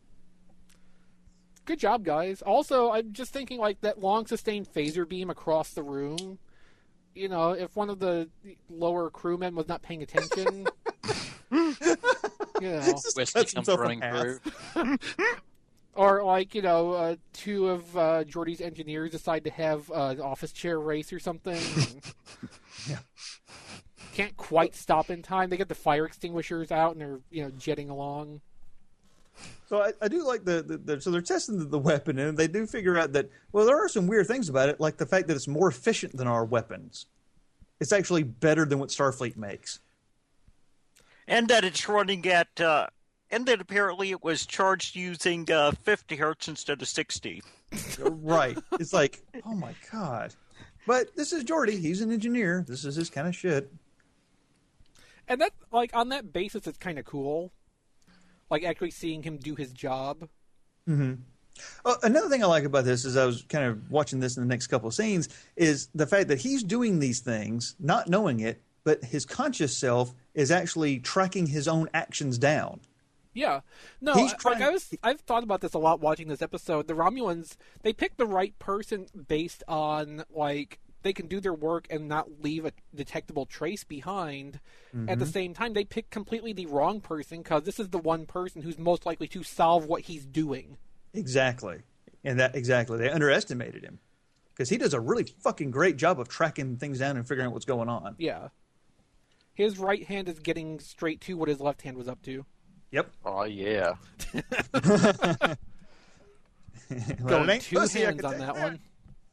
good job, guys. Also, I'm just thinking like that long sustained phaser beam across the room. You know, if one of the lower crewmen was not paying attention, you know, Just Wesley cuts comes himself in running half. through. or like you know, uh, two of uh, Geordi's engineers decide to have uh, an office chair race or something. Yeah. Can't quite stop in time. They get the fire extinguishers out and they're you know jetting along. So I, I do like the, the, the so they're testing the, the weapon, and they do figure out that, well, there are some weird things about it, like the fact that it's more efficient than our weapons. It's actually better than what Starfleet makes. And that it's running at, uh, and that apparently it was charged using uh, fifty hertz instead of sixty. Right. It's like, oh my God. But this is Geordi. He's an engineer. This is his kind of shit. And that, like, on that basis, it's kind of cool. Like, actually seeing him do his job. Mm-hmm. Uh, another thing I like about this is I was kind of watching this in the next couple of scenes is the fact that he's doing these things, not knowing it, but his conscious self is actually tracking his own actions down. Yeah. No, He's I- trying- like, I was, I've thought about this a lot watching this episode. The Romulans, they picked the right person based on, like, they can do their work and not leave a detectable trace behind. Mm-hmm. At the same time, they picked completely the wrong person because this is the one person who's most likely to solve what he's doing. Exactly. And that exactly. They underestimated him. Because he does a really fucking great job of tracking things down and figuring out what's going on. Yeah. His right hand is getting straight to what his left hand was up to. Yep. Oh, yeah. Well, Going it ain't two pussy, I hands can on tell you that one.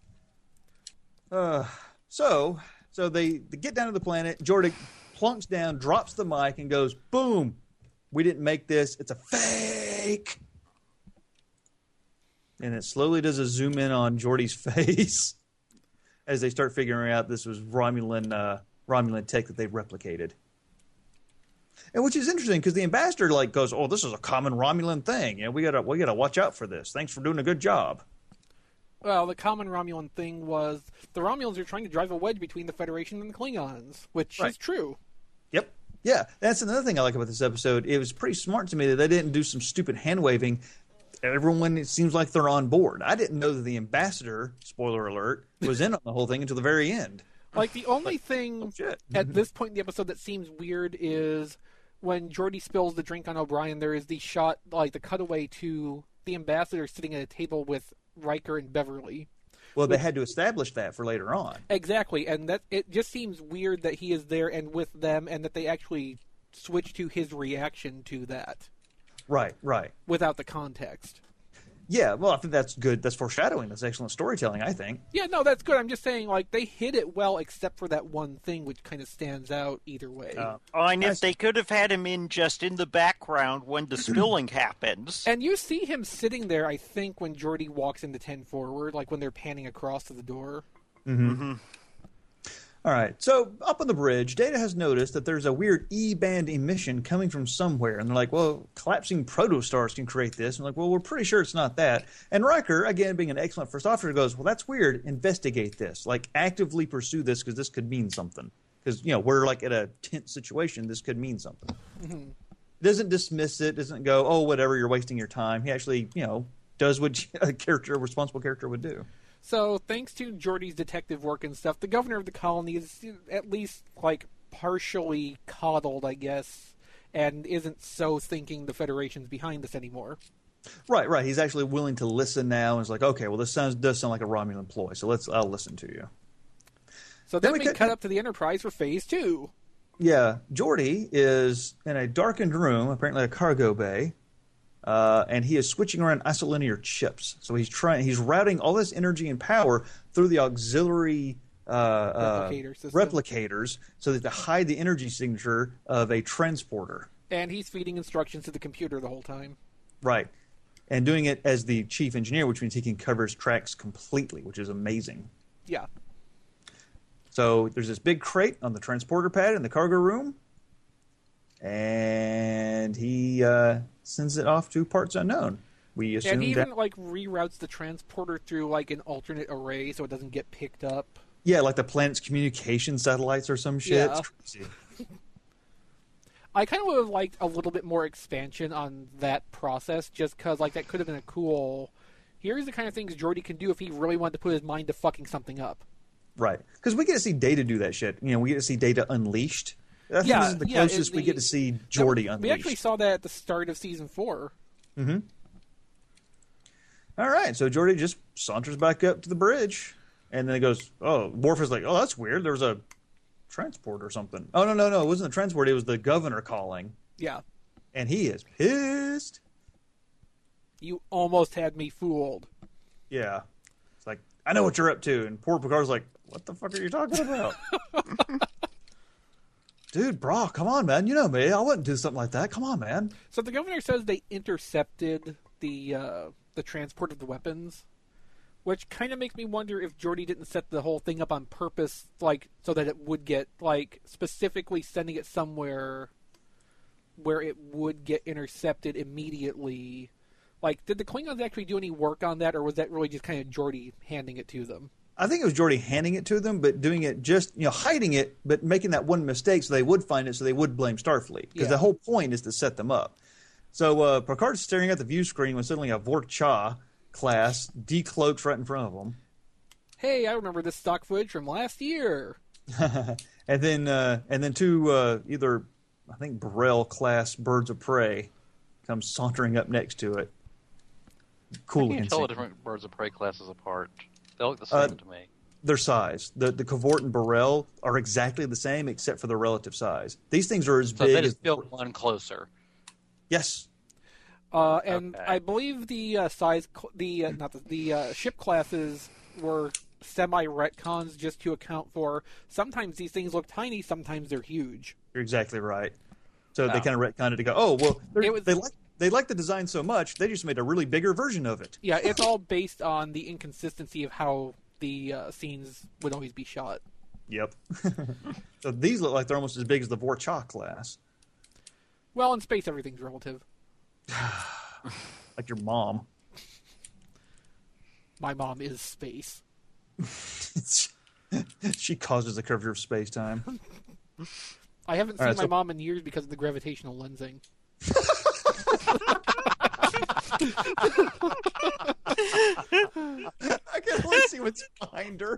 Uh, so, so they, they get down to the planet. Geordi plunks down, drops the mic, and goes, boom. We didn't make this. It's a fake. And it slowly does a zoom in on Geordi's face as they start figuring out this was Romulan uh, Romulan tech that they replicated. And which is interesting because the ambassador like goes, "Oh, this is a common Romulan thing. You know, we gotta we gotta watch out for this. Thanks for doing a good job." Well, the common Romulan thing was the Romulans are trying to drive a wedge between the Federation and the Klingons, which Right. is true. Yep. Yeah, that's another thing I like about this episode. It was pretty smart to me that they didn't do some stupid hand-waving. Everyone, it seems like they're on board. I didn't know that the ambassador, spoiler alert, was in on the whole thing until the very end. Like, the only thing Oh, shit. at this point in the episode that seems weird is when Geordi spills the drink on O'Brien, there is the shot, like the cutaway to the ambassador sitting at a table with Riker and Beverly. Well, they had to establish that for later on. Exactly, and that it just seems weird that he is there and with them, and that they actually switch to his reaction to that Right, right. without the context. Yeah, well, I think that's good. That's foreshadowing. That's excellent storytelling, I think. Yeah, no, that's good. I'm just saying, like, they hit it well, except for that one thing, which kind of stands out either way. Uh, Oh, and if Nice. they could have had him in just in the background when the spilling happens. And you see him sitting there, I think, when Geordi walks into ten forward, like when they're panning across to the door. All right, so up on the bridge, Data has noticed that there's a weird E-band emission coming from somewhere, and they're like, well, collapsing protostars can create this. And like, well, we're pretty sure it's not that. And Riker, again, being an excellent first officer, goes, well, that's weird. Investigate this. Like, actively pursue this because this could mean something. Because, you know, we're like at a tense situation. This could mean something. Doesn't dismiss it, doesn't go, oh, whatever, you're wasting your time. He actually, you know, does what a character, a responsible character would do. So, thanks to Geordi's detective work and stuff, the governor of the colony is at least, like, partially coddled, I guess, and isn't so thinking the Federation's behind this anymore. Right, right. He's actually willing to listen now, and is like, okay, well, this sounds does sound like a Romulan ploy, so let's I'll listen to you. So Then then we we cut- cut up to the Enterprise for Phase Two. Yeah, Geordi is in a darkened room, apparently a cargo bay, uh, and he is switching around isolinear chips. So he's trying, he's routing all this energy and power through the auxiliary uh, uh, Replicator system. replicators, so that to hide the energy signature of a transporter. And he's feeding instructions to the computer the whole time. Right, and doing it as the chief engineer, which means he can cover his tracks completely, which is amazing. Yeah. So there's this big crate on the transporter pad in the cargo room, and he uh, sends it off to parts unknown. We assume And he that, even, like, reroutes the transporter through, like, an alternate array so it doesn't get picked up. yeah, like the planet's communication satellites or some shit. Yeah. It's crazy. I kind of would have liked a little bit more expansion on that process, just because, like, that could have been a cool... Here's the kind of things Geordi can do if he really wanted to put his mind to fucking something up. Right, because we get to see Data do that shit. You know, we get to see Data unleashed. I think Yeah, this is the yeah, closest it- we the- get to see Geordi We unleashed. actually saw that at the start of Season four. All right, so Geordi just saunters back up to the bridge, and then he goes, oh, Worf is like, oh, that's weird. There was a transport or something. Oh, no, no, no, it wasn't the transport. It was the governor calling, Yeah. and he is pissed. You almost had me fooled. Yeah. It's like, I know what you're up to. And poor Picard's like, what the fuck are you talking about? Dude, bro, come on, man. You know me. I wouldn't do something like that. Come on, man. So the governor says they intercepted the uh, the transport of the weapons, which kind of makes me wonder if Geordi didn't set the whole thing up on purpose, like so that it would get like specifically sending it somewhere where it would get intercepted immediately. Like, did the Klingons actually do any work on that, or was that really just kind of Geordi handing it to them? I think it was Geordi handing it to them, but doing it just, you know, hiding it, but making that one mistake so they would find it so they would blame Starfleet. Because Yeah. the whole point is to set them up. So uh, Picard's staring at the view screen when suddenly a Vorcha class decloaks right in front of him. Hey, I remember this stock footage from last year. And then uh, and then two uh, either, I think, Burrell class birds of prey come sauntering up next to it. Cool I looking can't tell the scene. different birds of prey classes apart. They look the same Uh, to me. Their size. The the Cavort and Burrell are exactly the same except for their relative size. These things are as So big they as just built one closer. yes. Uh, and Okay. I believe the uh, size, cl- the uh, not the, the uh, ship classes were semi retcons just to account for sometimes these things look tiny, sometimes they're huge. You're exactly right. So they Oh. kind of retconned it to go, oh well, they're- It was- they like they like the design so much they just made a really bigger version of it. Yeah, it's all based on the inconsistency of how the uh, scenes would always be shot. Yep. So these look like they're almost as big as the Vorcha class, Well, in space, everything's relative. like your mom. My mom is space. She causes the curvature of space-time. I haven't All seen right, my so- mom in years because of the gravitational lensing. I can only see what's behind her.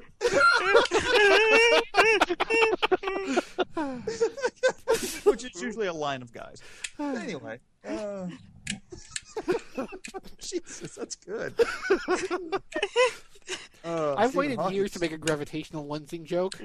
Which is usually a line of guys. Anyway. Uh... Jesus, that's good. Uh, I've Stephen waited Hawking. years to make a gravitational lensing joke.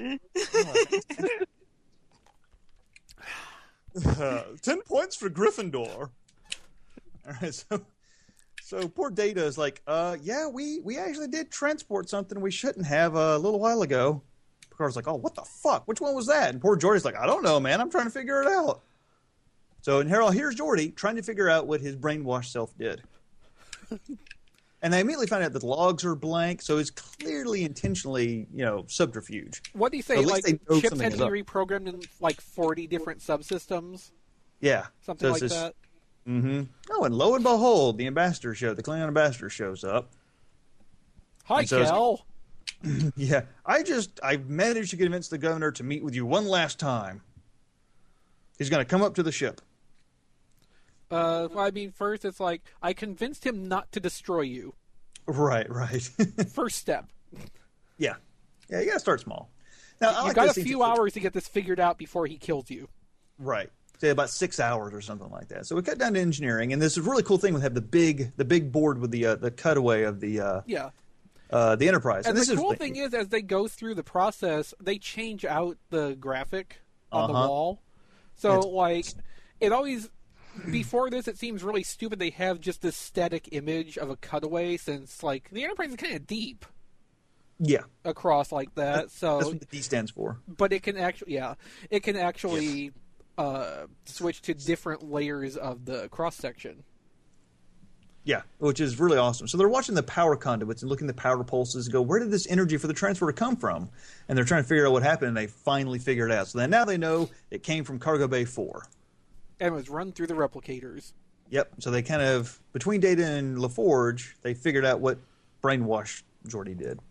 Uh, ten points for Gryffindor. All right, so so poor Data is like, uh, yeah, we we actually did transport something we shouldn't have a little while ago. Picard's like, oh, what the fuck? Which one was that? And poor Geordi's like, I don't know, man. I'm trying to figure it out. So, and Harold, here's Geordi trying to figure out what his brainwashed self did. And they immediately find out that the logs are blank, so it's clearly intentionally, you know, subterfuge. What do you say? At least Like, they know chips something had is to up. be reprogrammed in like forty different subsystems? Yeah. Something So like it's that? Mm-hmm. Oh, and lo and behold, the ambassador show, the Klingon ambassador shows up. Hi, And so it's- Kel. Yeah, I just, I managed to convince the governor to meet with you one last time. He's going to come up to the ship. Uh, well, I mean, first it's like, I convinced him not to destroy you. Right, right. First step. yeah. Yeah, you got to start small. Now, I You like got this a scene few too. hours to get this figured out before he kills you. Right. Say about six hours or something like that. So we cut down to engineering, and this is a really cool thing. We have the big, the big board with the uh, the cutaway of the uh, Yeah. uh, the Enterprise. And this the is cool really thing neat. is, as they go through the process, they change out the graphic on the Uh-huh. wall. So, It's- like, it always... Before this, it seems really stupid they have just this static image of a cutaway, since, like, the Enterprise is kind of deep yeah, across like that. So, that's what the D stands for. but it can actually, yeah, it can actually uh, switch to different layers of the cross section. Yeah, which is really awesome. So they're watching the power conduits and looking at the power pulses and go, where did this energy for the transporter come from? And they're trying to figure out what happened, and they finally figure it out. So then now they know it came from Cargo Bay four. And it was run through the replicators. Yep. So they kind of, between Data and LaForge, they figured out what brainwash Geordi did.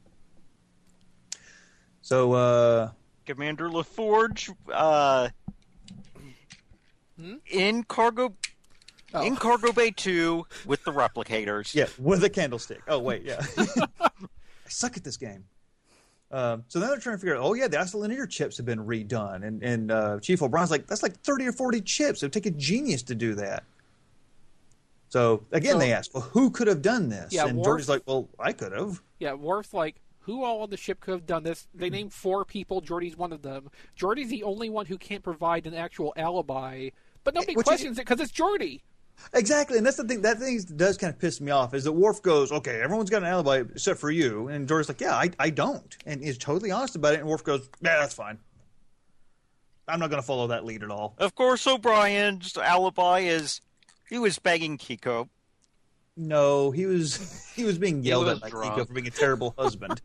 So, uh... Commander LaForge, uh, Hmm? in cargo, Oh. in Cargo Bay two with the replicators. Yeah, with a candlestick. Oh, wait, yeah. I suck at this game. Um, so then they're trying to figure out, oh, yeah, the isolinear chips have been redone. And, and uh, Chief O'Brien's like, that's like thirty or forty chips. It would take a genius to do that. So, again, So- they ask, well, who could have done this? Yeah, and Worf- Geordi's like, well, I could have. Yeah, Worf's like, who all on the ship could have done this? Hmm. They named four people. Geordi's one of them. Geordi's the only one who can't provide an actual alibi, but nobody Which is- questions it because it's Geordi. Exactly, and that's the thing. That thing does kind of piss me off. Is that Worf goes, okay, everyone's got an alibi except for you, and Geordi's like, yeah, I, I don't, and he's totally honest about it. And Worf goes, yeah, that's fine. I'm not going to follow that lead at all. Of course, O'Brien's alibi is he was begging Kiko. No, he was he was being yelled was at by drunk. Kiko for being a terrible husband.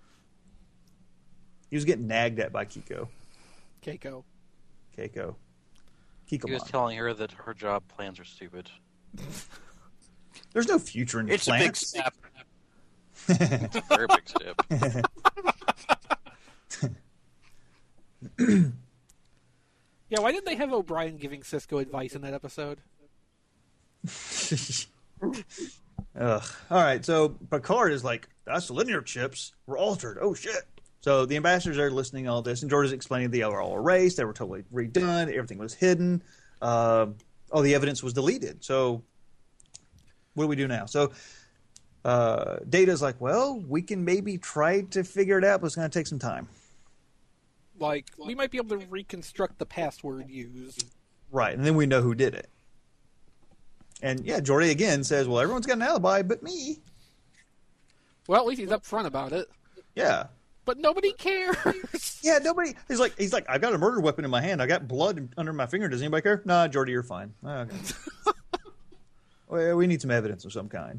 He was getting nagged at by Kiko. Keiko. Keiko. He was Kiko. telling her that her job plans are stupid. There's no future in It's a big plants. step. It's a very big step. Yeah, why didn't they have O'Brien giving Cisco advice in that episode? Ugh. All right, so Picard is like, that's the linear chips were altered. Oh, shit. So the ambassadors are listening to all this, and George is explaining they were all erased, they were totally redone, everything was hidden, uh, all the evidence was deleted. So what do we do now? So uh, Data's like, well, we can maybe try to figure it out, but it's going to take some time. Like, we might be able to reconstruct the password used. Right, and then we know who did it. And yeah, Geordi again says, well, everyone's got an alibi but me. Well, at least he's upfront about it. Yeah. But nobody cares. Yeah, nobody. He's like, he's like, I've got a murder weapon in my hand. I got blood under my finger. Does anybody care? Nah, Geordi, you're fine. Oh, okay. Well, we need some evidence of some kind.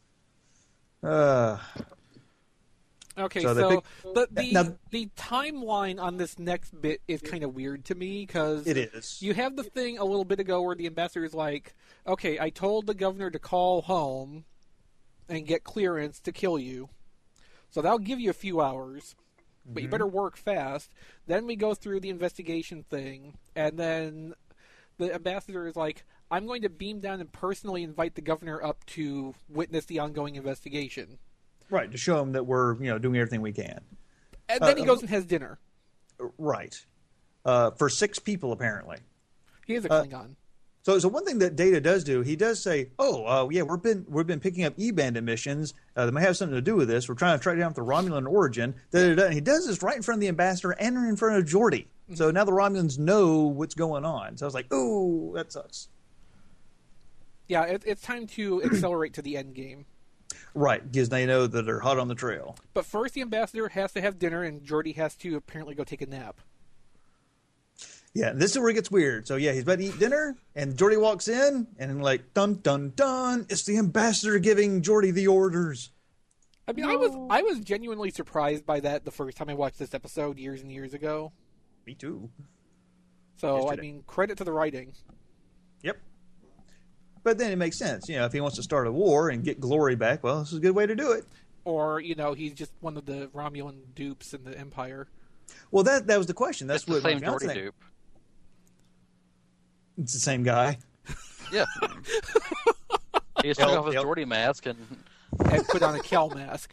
Uh, Okay, So so, they pick- the the, Now- the timeline on this next bit is kind of weird to me because it is. you have the thing a little bit ago where the ambassador is like, okay, I told the governor to call home and get clearance to kill you. So that'll give you a few hours, but Mm-hmm. you better work fast. Then we go through the investigation thing, and then the ambassador is like, I'm going to beam down and personally invite the governor up to witness the ongoing investigation. Right, to show him that we're, you know, doing everything we can. And then Uh, he goes and has dinner. Right. Uh, for six people, apparently. He is a uh, Klingon. So, so one thing that Data does do, he does say, "Oh, uh, yeah, we've been we've been picking up E-band emissions uh, that may have something to do with this. We're trying to track down the Romulan origin." Da, da, da. And he does this right in front of the ambassador and in front of Geordi. Mm-hmm. So now the Romulans know what's going on. So I was like, "Ooh, that sucks." Yeah, it, it's time to accelerate to the end game. Right, because they know that they're hot on the trail. But first, the ambassador has to have dinner, and Geordi has to apparently go take a nap. Yeah, this is where it gets weird. So yeah, he's about to eat dinner, and Geordi walks in, and like, dun dun dun, it's the ambassador giving Geordi the orders. I mean, I was I was genuinely surprised by that the first time I watched this episode years and years ago. Me too. So, Yesterday. I mean, credit to the writing. Yep. But then it makes sense. You know, if he wants to start a war and get glory back, well, this is a good way to do it. Or, you know, he's just one of the Romulan dupes in the Empire. Well, that that was the question. That's It's what the same my fiance- Geordi dupe. It's the same guy. Yeah. He just took Yep, off his yep. Geordi mask and And put on a Kel mask.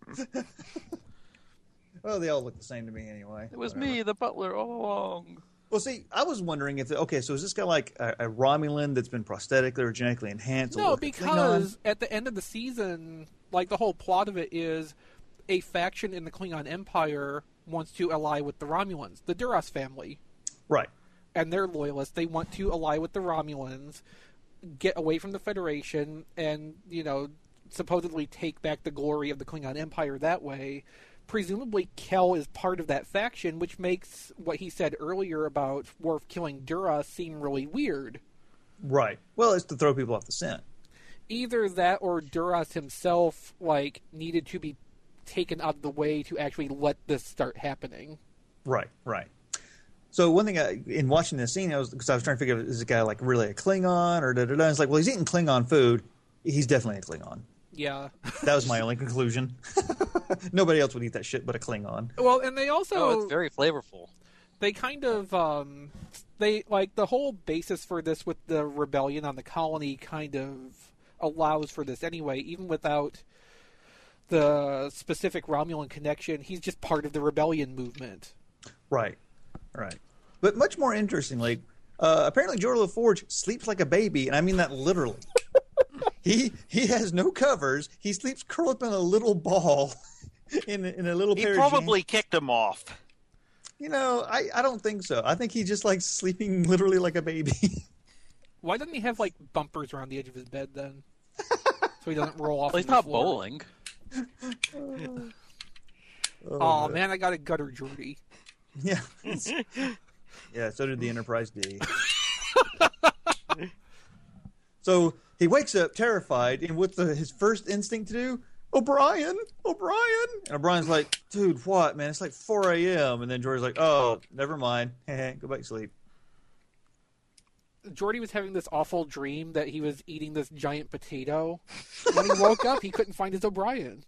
Well, they all look the same to me anyway. it was Whatever. me, the butler, all along. Well, see, I was wondering if okay, so is this guy like a, a Romulan that's been prosthetically or genetically enhanced? No, like a Klingon? because at the end of the season, like, the whole plot of it is a faction in the Klingon Empire wants to ally with the Romulans, the Duras family. Right. And they're loyalists. They want to ally with the Romulans, get away from the Federation, and, you know, supposedly take back the glory of the Klingon Empire that way. Presumably, Kel is part of that faction, which makes what he said earlier about Worf killing Duras seem really weird. Right. Well, it's to throw people off the scent. Either that or Duras himself, like, needed to be taken out of the way to actually let this start happening. Right. Right. So one thing I, in watching this scene, I was because I was trying to figure out, is this guy like really a Klingon or da da da? It's like, well, he's eating Klingon food. He's definitely a Klingon. Yeah. That was my only conclusion. Nobody else would eat that shit but a Klingon. Well, and they also... Oh, it's very flavorful. They kind of, um... They, like, the whole basis for this with the rebellion on the colony kind of allows for this anyway, even without the specific Romulan connection. He's just part of the rebellion movement. Right. Right. But much more interestingly, uh, apparently Geordi LaForge sleeps like a baby, and I mean that literally. he he has no covers. He sleeps curled up in a little ball in in a little He pair probably of jeans. kicked him off. You know, I, I don't think so. I think he just likes sleeping literally like a baby. Why doesn't he have, like, bumpers around the edge of his bed, then? So he doesn't roll off Well, he's to the not floor. bowling. Oh, man, I got a gutter Geordi. Yeah. Yeah, so did the Enterprise D. So he wakes up terrified, and what's the, his first instinct to do? O'Brien! O'Brien! And O'Brien's like, dude, what, man? It's like four a.m. And then Geordi's like, oh, never mind. Go back to sleep. Geordi was having this awful dream that he was eating this giant potato. When he woke up, he couldn't find his O'Brien.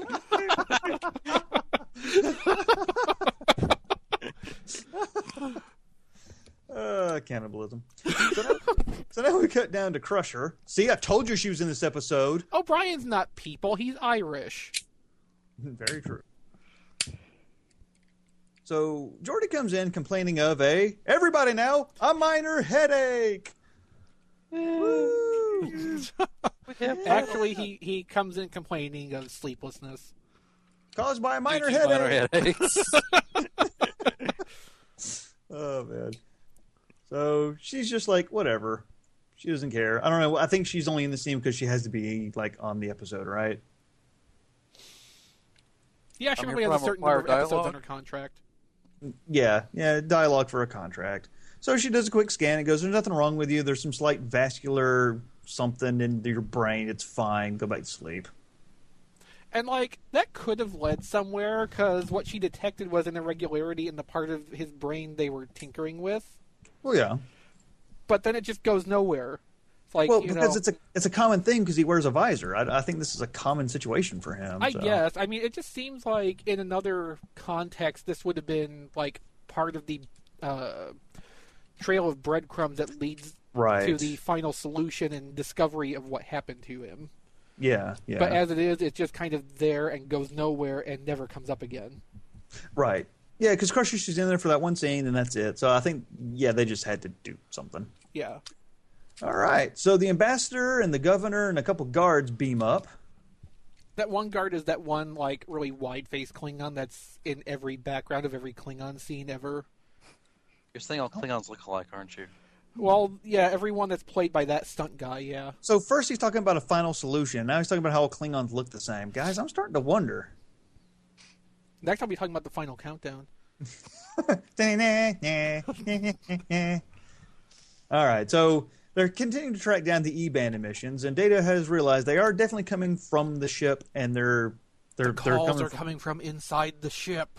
Uh, cannibalism. So now, so now we cut down to Crusher. See, I told you she was in this episode. O'Brien's not people, he's Irish. Very true. So Geordi comes in complaining of a, everybody now, a minor headache. Woo! Actually, he, he comes in complaining of sleeplessness. Caused by a minor Two minor headache. headaches. Oh, man. So she's just like, whatever. She doesn't care. I don't know. I think she's only in the scene because she has to be, like, on the episode, right? Yeah, she I'm only here has for a certain my number of episodes dialogue. under contract. Yeah. Yeah, dialogue for a contract. So she does a quick scan and goes, there's nothing wrong with you. There's some slight vascular something in your brain. It's fine. Go back to sleep. And, like, that could have led somewhere, because what she detected was an irregularity in the part of his brain they were tinkering with. Well, yeah. But then it just goes nowhere. It's like, well, you because know, it's a it's a common thing because he wears a visor. I, I think this is a common situation for him. I so. guess. I mean, it just seems like in another context, this would have been like part of the uh, trail of breadcrumbs that leads right. to the final solution and discovery of what happened to him. Yeah, yeah. But as it is, it's just kind of there and goes nowhere and never comes up again. Right. Yeah, because Crusher, she's in there for that one scene, and that's it. So I think, yeah, they just had to do something. Yeah. All right. So the ambassador and the governor and a couple guards beam up. That one guard is that one, like, really wide-faced Klingon that's in every background of every Klingon scene ever. You're saying all Klingons look alike, aren't you? Well, yeah, everyone that's played by that stunt guy, yeah. So first he's talking about a final solution. Now he's talking about how all Klingons look the same. Guys, I'm starting to wonder. Next I'll be talking about the final countdown. All right, so they're continuing to track down the E-band emissions, and Data has realized they are definitely coming from the ship, and they're they're the they're calls coming are from... coming from inside the ship.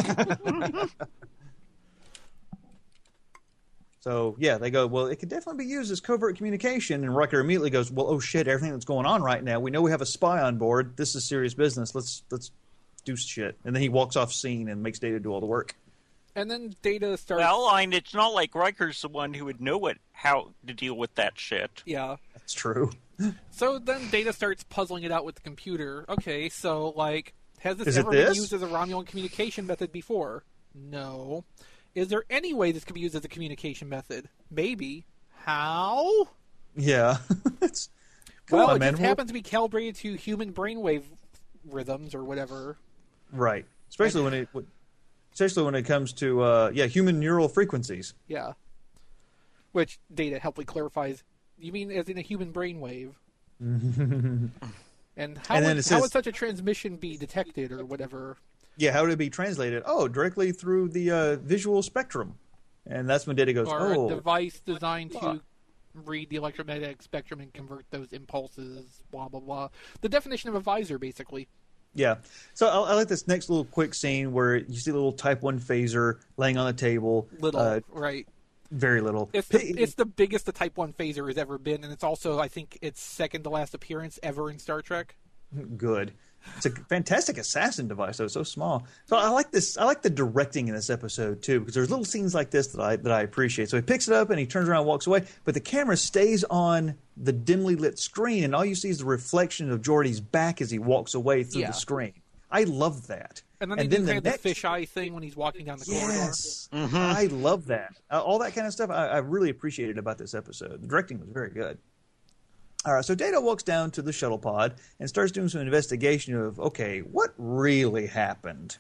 So, yeah, they go, well, it could definitely be used as covert communication. And Riker immediately goes, well, oh, shit, everything that's going on right now, we know we have a spy on board. This is serious business. Let's let's do shit. And then he walks off scene and makes Data do all the work. And then Data starts... Well, I mean, it's not like Riker's the one who would know what how to deal with that shit. Yeah. That's true. So then Data starts puzzling it out with the computer. Okay, so, like, has this Is it ever been this? used as a Romulan communication method before? No. Is there any way this could be used as a communication method? Maybe. How? Yeah. it's, come Well, on, it man. just happens to be calibrated to human brainwave rhythms or whatever. Right. Especially when it especially when it comes to uh, yeah, human neural frequencies. Yeah. Which Data helpfully clarifies. You mean as in a human brainwave? and how, And would, then it how says- would such a transmission be detected or whatever? Yeah, how would it be translated? Oh, directly through the uh, visual spectrum. And that's when Data goes, Or oh. a device designed to fuck. read the electromagnetic spectrum and convert those impulses, blah, blah, blah. The definition of a visor, basically. Yeah. So I, I like this next little quick scene where you see a little Type one phaser laying on the table. Little, Uh, right. very little. It's the, it's the biggest the Type one phaser has ever been, and it's also, I think, its second to last appearance ever in Star Trek. Good. It's a fantastic assassin device, though. It's so small. So I like this. I like the directing in this episode too, because there's little scenes like this that I that I appreciate. So he picks it up and he turns around and walks away, but the camera stays on the dimly lit screen, and all you see is the reflection of Geordi's back as he walks away through Yeah. the screen. I love that. And then they and do then kind of the the next, fisheye thing when he's walking down the corridor. yes, I love that. Uh, all that kind of stuff I, I really appreciated about this episode. The directing was very good. All right, so Data walks down to the shuttle pod and starts doing some investigation of, okay, what really happened?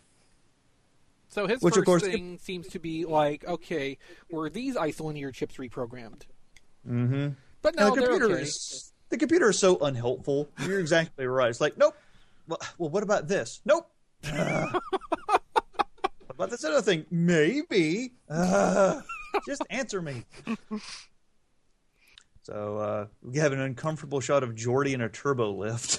So his Which, first of course, thing seems to be like, okay, were these isolinear chips reprogrammed? Mm-hmm. But no, And the they're computer okay. is the computer is so unhelpful. You're exactly right. It's like, nope. Well, well what about this? Nope. Uh, what about this other thing? Maybe. Uh, just answer me. So uh, we have an uncomfortable shot of Geordi in a turbo lift.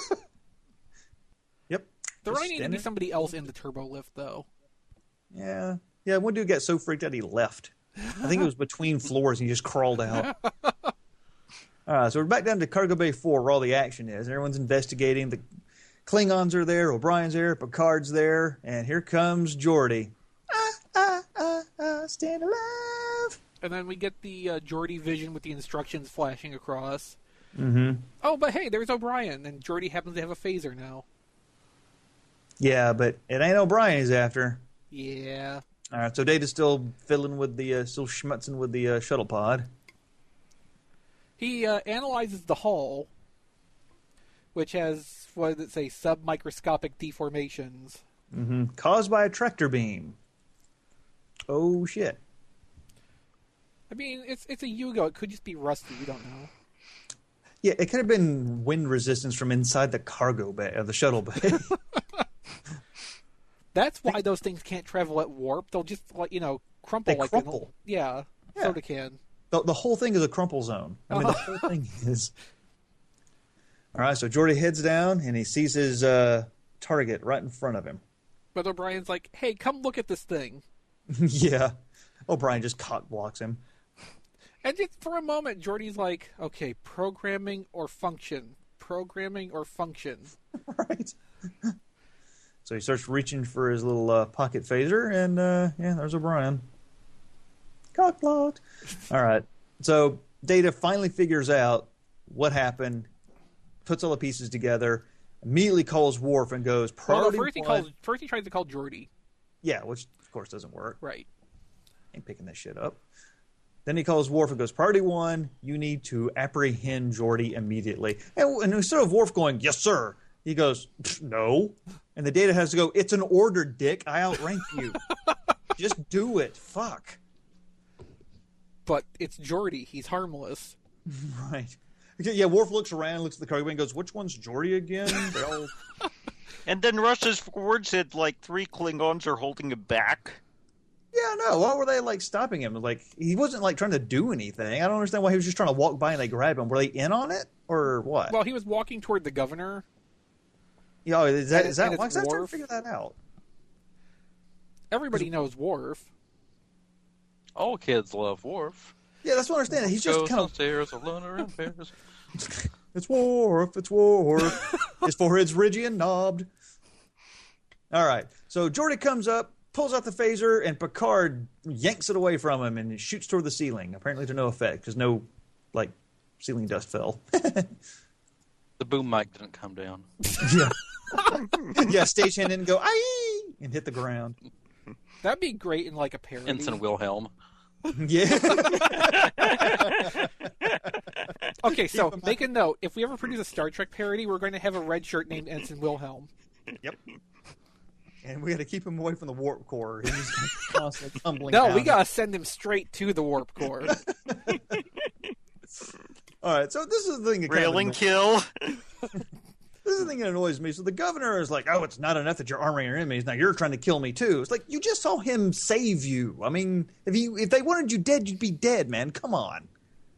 Yep. There Just might need to be standing- somebody else in the turbo lift, though. Yeah. Yeah, one dude got so freaked out he left. I think it was between floors and he just crawled out. All right, so we're back down to Cargo Bay four where all the action is. Everyone's investigating. The Klingons are there, O'Brien's there, Picard's there, and here comes Geordi. Ah, ah, ah, ah, stand alive. And then we get the uh, Geordi vision with the instructions flashing across. Mm-hmm. Oh, but hey, there's O'Brien, and Geordi happens to have a phaser now. Yeah, but it ain't O'Brien he's after. Yeah. All right, so Data's still fiddling with the, uh, still schmutzing with the uh, shuttle pod. He uh, analyzes the hull, which has, what does it say, submicroscopic deformations. Mm-hmm. Caused by a tractor beam. Oh, shit. I mean, it's it's a Yugo. It could just be rusty. We don't know. Yeah, it could have been wind resistance from inside the cargo bay, uh, the shuttle bay. That's why those things can't travel at warp. They'll just, like, you know, crumple They like crumple. An, yeah, Yeah. soda can. the, the whole thing is a crumple zone. I mean, the whole thing is. All right, so Geordi heads down and he sees his uh, target right in front of him. But O'Brien's like, "Hey, come look at this thing." Yeah. O'Brien just cock blocks him. And just for a moment, Geordi's like, okay, programming or function? Programming or function? Right. So he starts reaching for his little uh, pocket phaser, and uh, yeah, there's O'Brien. Cock blocked. All right. So Data finally figures out what happened, puts all the pieces together, immediately calls Worf and goes, Well, no, priority first, he one. calls, first he tries to call Geordi. Yeah, which of course doesn't work. Right. Ain't picking this shit up. Then he calls Worf and goes, priority one, you need to apprehend Geordi immediately. And, and instead of Worf going, yes, sir, he goes, no. And the Data has to go, it's an order, dick. I outrank you. Just do it. Fuck. But it's Geordi. He's harmless. Right. Yeah, Worf looks around, looks at the cargo and goes, which one's Geordi again? They all... And then rushes forward, said like three Klingons are holding him back. Yeah, no. Why were they like stopping him? Like he wasn't like trying to do anything. I don't understand why he was just trying to walk by and they grabbed him. Were they in on it or what? Well, he was walking toward the governor. Yeah, is that and is that and why? it's 'Cause I was trying to Worf. figure that out. Everybody knows Worf. All kids love Worf. Yeah, that's what I understand. He's just Goes kind of upstairs alone around Paris. it's Worf, it's Worf. His forehead's ridgy and knobbed. All right, so Geordi comes up, pulls out the phaser, and Picard yanks it away from him and shoots toward the ceiling. Apparently to no effect because no like ceiling dust fell. The boom mic didn't come down. Yeah. Yeah, stagehand didn't go, aye, and hit the ground. That'd be great in like a parody. Ensign Wilhelm. Yeah. Okay, so make a note. If we ever produce a Star Trek parody, we're going to have a red shirt named Ensign Wilhelm. Yep. And we got to keep him away from the warp core. He's constantly tumbling No, down. we gotta send him straight to the warp core. All right, so this is the thing that kind of Railing anno- kill. This is the thing that annoys me. So the governor is like, "Oh, it's not enough that you're arming your enemies. Now you're trying to kill me too." It's like you just saw him save you. I mean, if you if they wanted you dead, you'd be dead, man. Come on.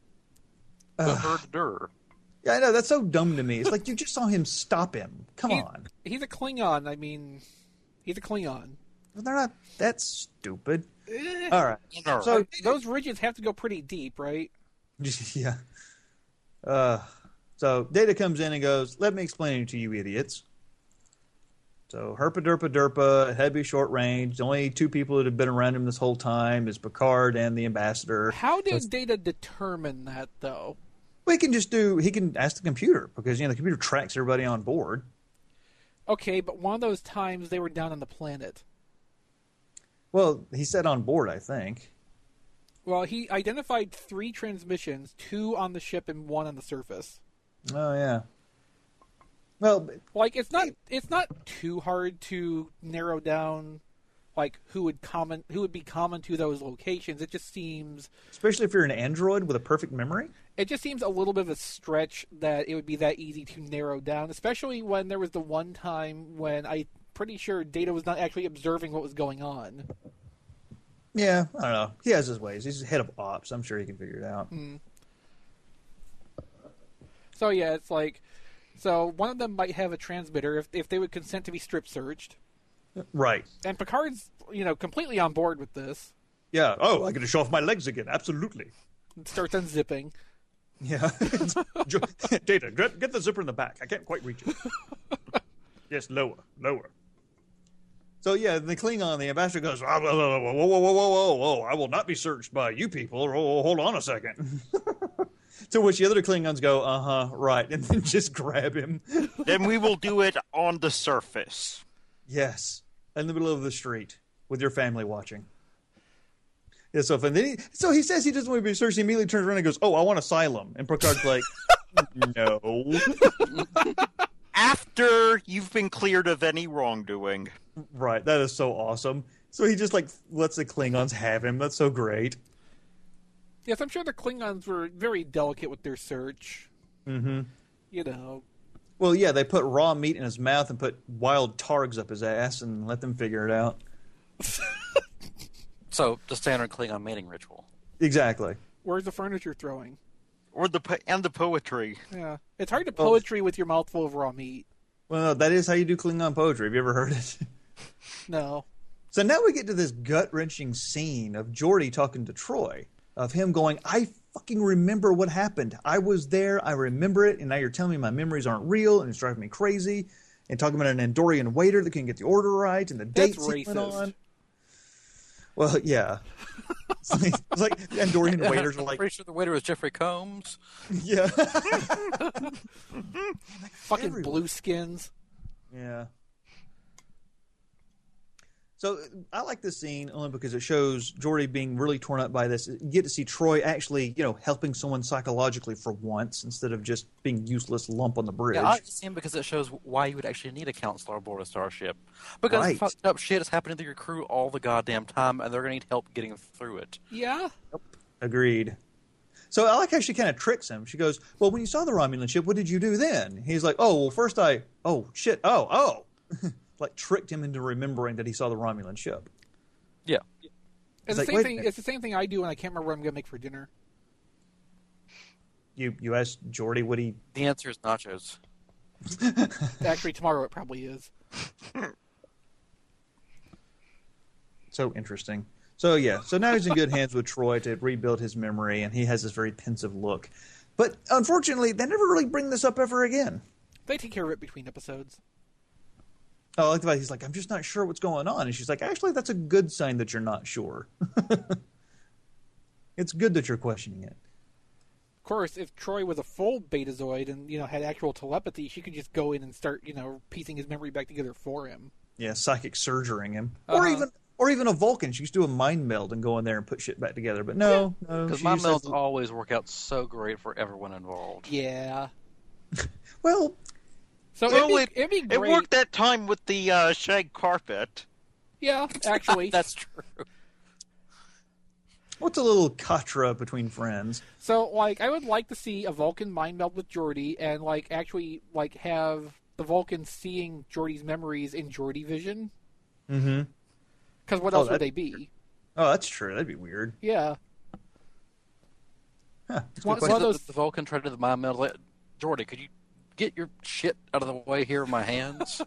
Dur. Yeah, I know that's so dumb to me. It's like you just saw him stop him. Come He- on. He's a Klingon. I mean, he's a Klingon. They're not that stupid. All right. No. So Those ridges have to go pretty deep, right? yeah. Uh, so Data comes in and goes, "Let me explain it to you idiots." So Herpa Derpa Derpa, heavy short range. The only two people that have been around him this whole time is Picard and the ambassador. How did Data determine that, though? Well, he can just do. He can ask the computer because you know the computer tracks everybody on board. Okay, but one of those times they were down on the planet. Well, he said on board, I think. Well, he identified three transmissions, two on the ship and one on the surface. Oh yeah. Well, Like it's not it's not too hard to narrow down like who would common who would be common to those locations. It just seems especially if you're an android with a perfect memory. it just seems a little bit of a stretch that it would be that easy to narrow down, especially when there was the one time when I'm pretty sure Data was not actually observing what was going on. Yeah, I don't know. He has his ways. He's head of ops. I'm sure he can figure it out. So yeah, it's like so one of them might have a transmitter if if they would consent to be strip searched. Right. And Picard's, you know, completely on board with this. Yeah. Oh, I get to show off my legs again. Absolutely. Starts unzipping. Yeah. Jo- Data, get, get the zipper in the back. I can't quite reach it. Yes, lower, lower. So yeah, the Klingon, the ambassador goes, "Whoa, whoa, whoa, whoa, whoa, whoa, whoa, whoa, whoa! I will not be searched by you people. Oh, hold on a second." To which the other Klingons go, "Uh huh, right," and then just grab him. Then we will do it on the surface. Yes, in the middle of the street with your family watching. Yeah, so and then he, so he says he doesn't want to be searched. He immediately turns around and goes, "Oh, I want asylum." And Picard's like, "No." After you've been cleared of any wrongdoing. Right, that is so awesome. So he just like lets the Klingons have him. That's so great. Yes, I'm sure the Klingons were very delicate with their search. Mm-hmm. You know. Well, yeah, they put raw meat in his mouth and put wild targs up his ass and let them figure it out. So, the standard Klingon mating ritual. Exactly. Where's the furniture throwing? Or the po- and the poetry. Yeah. It's hard to Well- poetry with your mouth full of raw meat. Well, no, that is how you do Klingon poetry. Have you ever heard it? No. So now we get to this gut-wrenching scene of Geordi talking to Troy, of him going, "I fucking remember what happened. I was there. I remember it. And now you're telling me my memories aren't real and it's driving me crazy. And talking about an Andorian waiter that couldn't get the order right and the That's dates he went racist. on. Well, yeah. It's like, it's like the Andorian waiters are I'm like, pretty sure the waiter was Jeffrey Combs. yeah. Fucking everywhere. blue skins. Yeah. So I like this scene only because it shows Geordi being really torn up by this. You get to see Troy actually, you know, helping someone psychologically for once instead of just being useless lump on the bridge. Yeah, I like to see him because it shows why you would actually need a counselor aboard a starship. Because Right. fucked up shit is happening to your crew all the goddamn time, and they're going to need help getting through it. Yeah. Agreed. So I like how she kind of tricks him. She goes, well, when you saw the Romulan ship, what did you do then? He's like, oh, well, first I, oh, shit, oh, oh. Like tricked him into remembering that he saw the Romulan ship. Yeah. It's like, the same wait a thing. minute. It's the same thing I do when I can't remember what I'm going to make for dinner. You you asked Geordi what he... The answer is nachos. Actually, tomorrow it probably is. So interesting. So yeah, so now he's in good hands with Troy to rebuild his memory, and he has this very pensive look. But unfortunately, they never really bring this up ever again. They take care of it between episodes. Oh, I like the fact he's like, I'm just not sure what's going on. And she's like, actually, that's a good sign that you're not sure. It's good that you're questioning it. Of course, if Troy was a full Betazoid and, you know, had actual telepathy, she could just go in and start, you know, piecing his memory back together for him. Yeah, psychic surgering him. Or Uh-huh. even or even a Vulcan. She used to do a mind meld and go in there and put shit back together. But no, no. Because she my just has melds to- always work out so great for everyone involved. Yeah. Well, So Well, it'd, be, it'd be It great. worked that time with the uh, shag carpet. Yeah, actually. That's true. what's a little katra between friends? So, like, I would like to see a Vulcan mind meld with Geordi and, like, actually, like, have the Vulcan seeing Geordi's memories in Geordi vision. Mm-hmm. Because what Oh, else that- would they be? Oh, that's true. That'd be weird. Yeah. Huh. It's one, It's one one of those... the Vulcan tried to do the mind meld. Like, Jordy, could you get your shit out of the way here in my hands?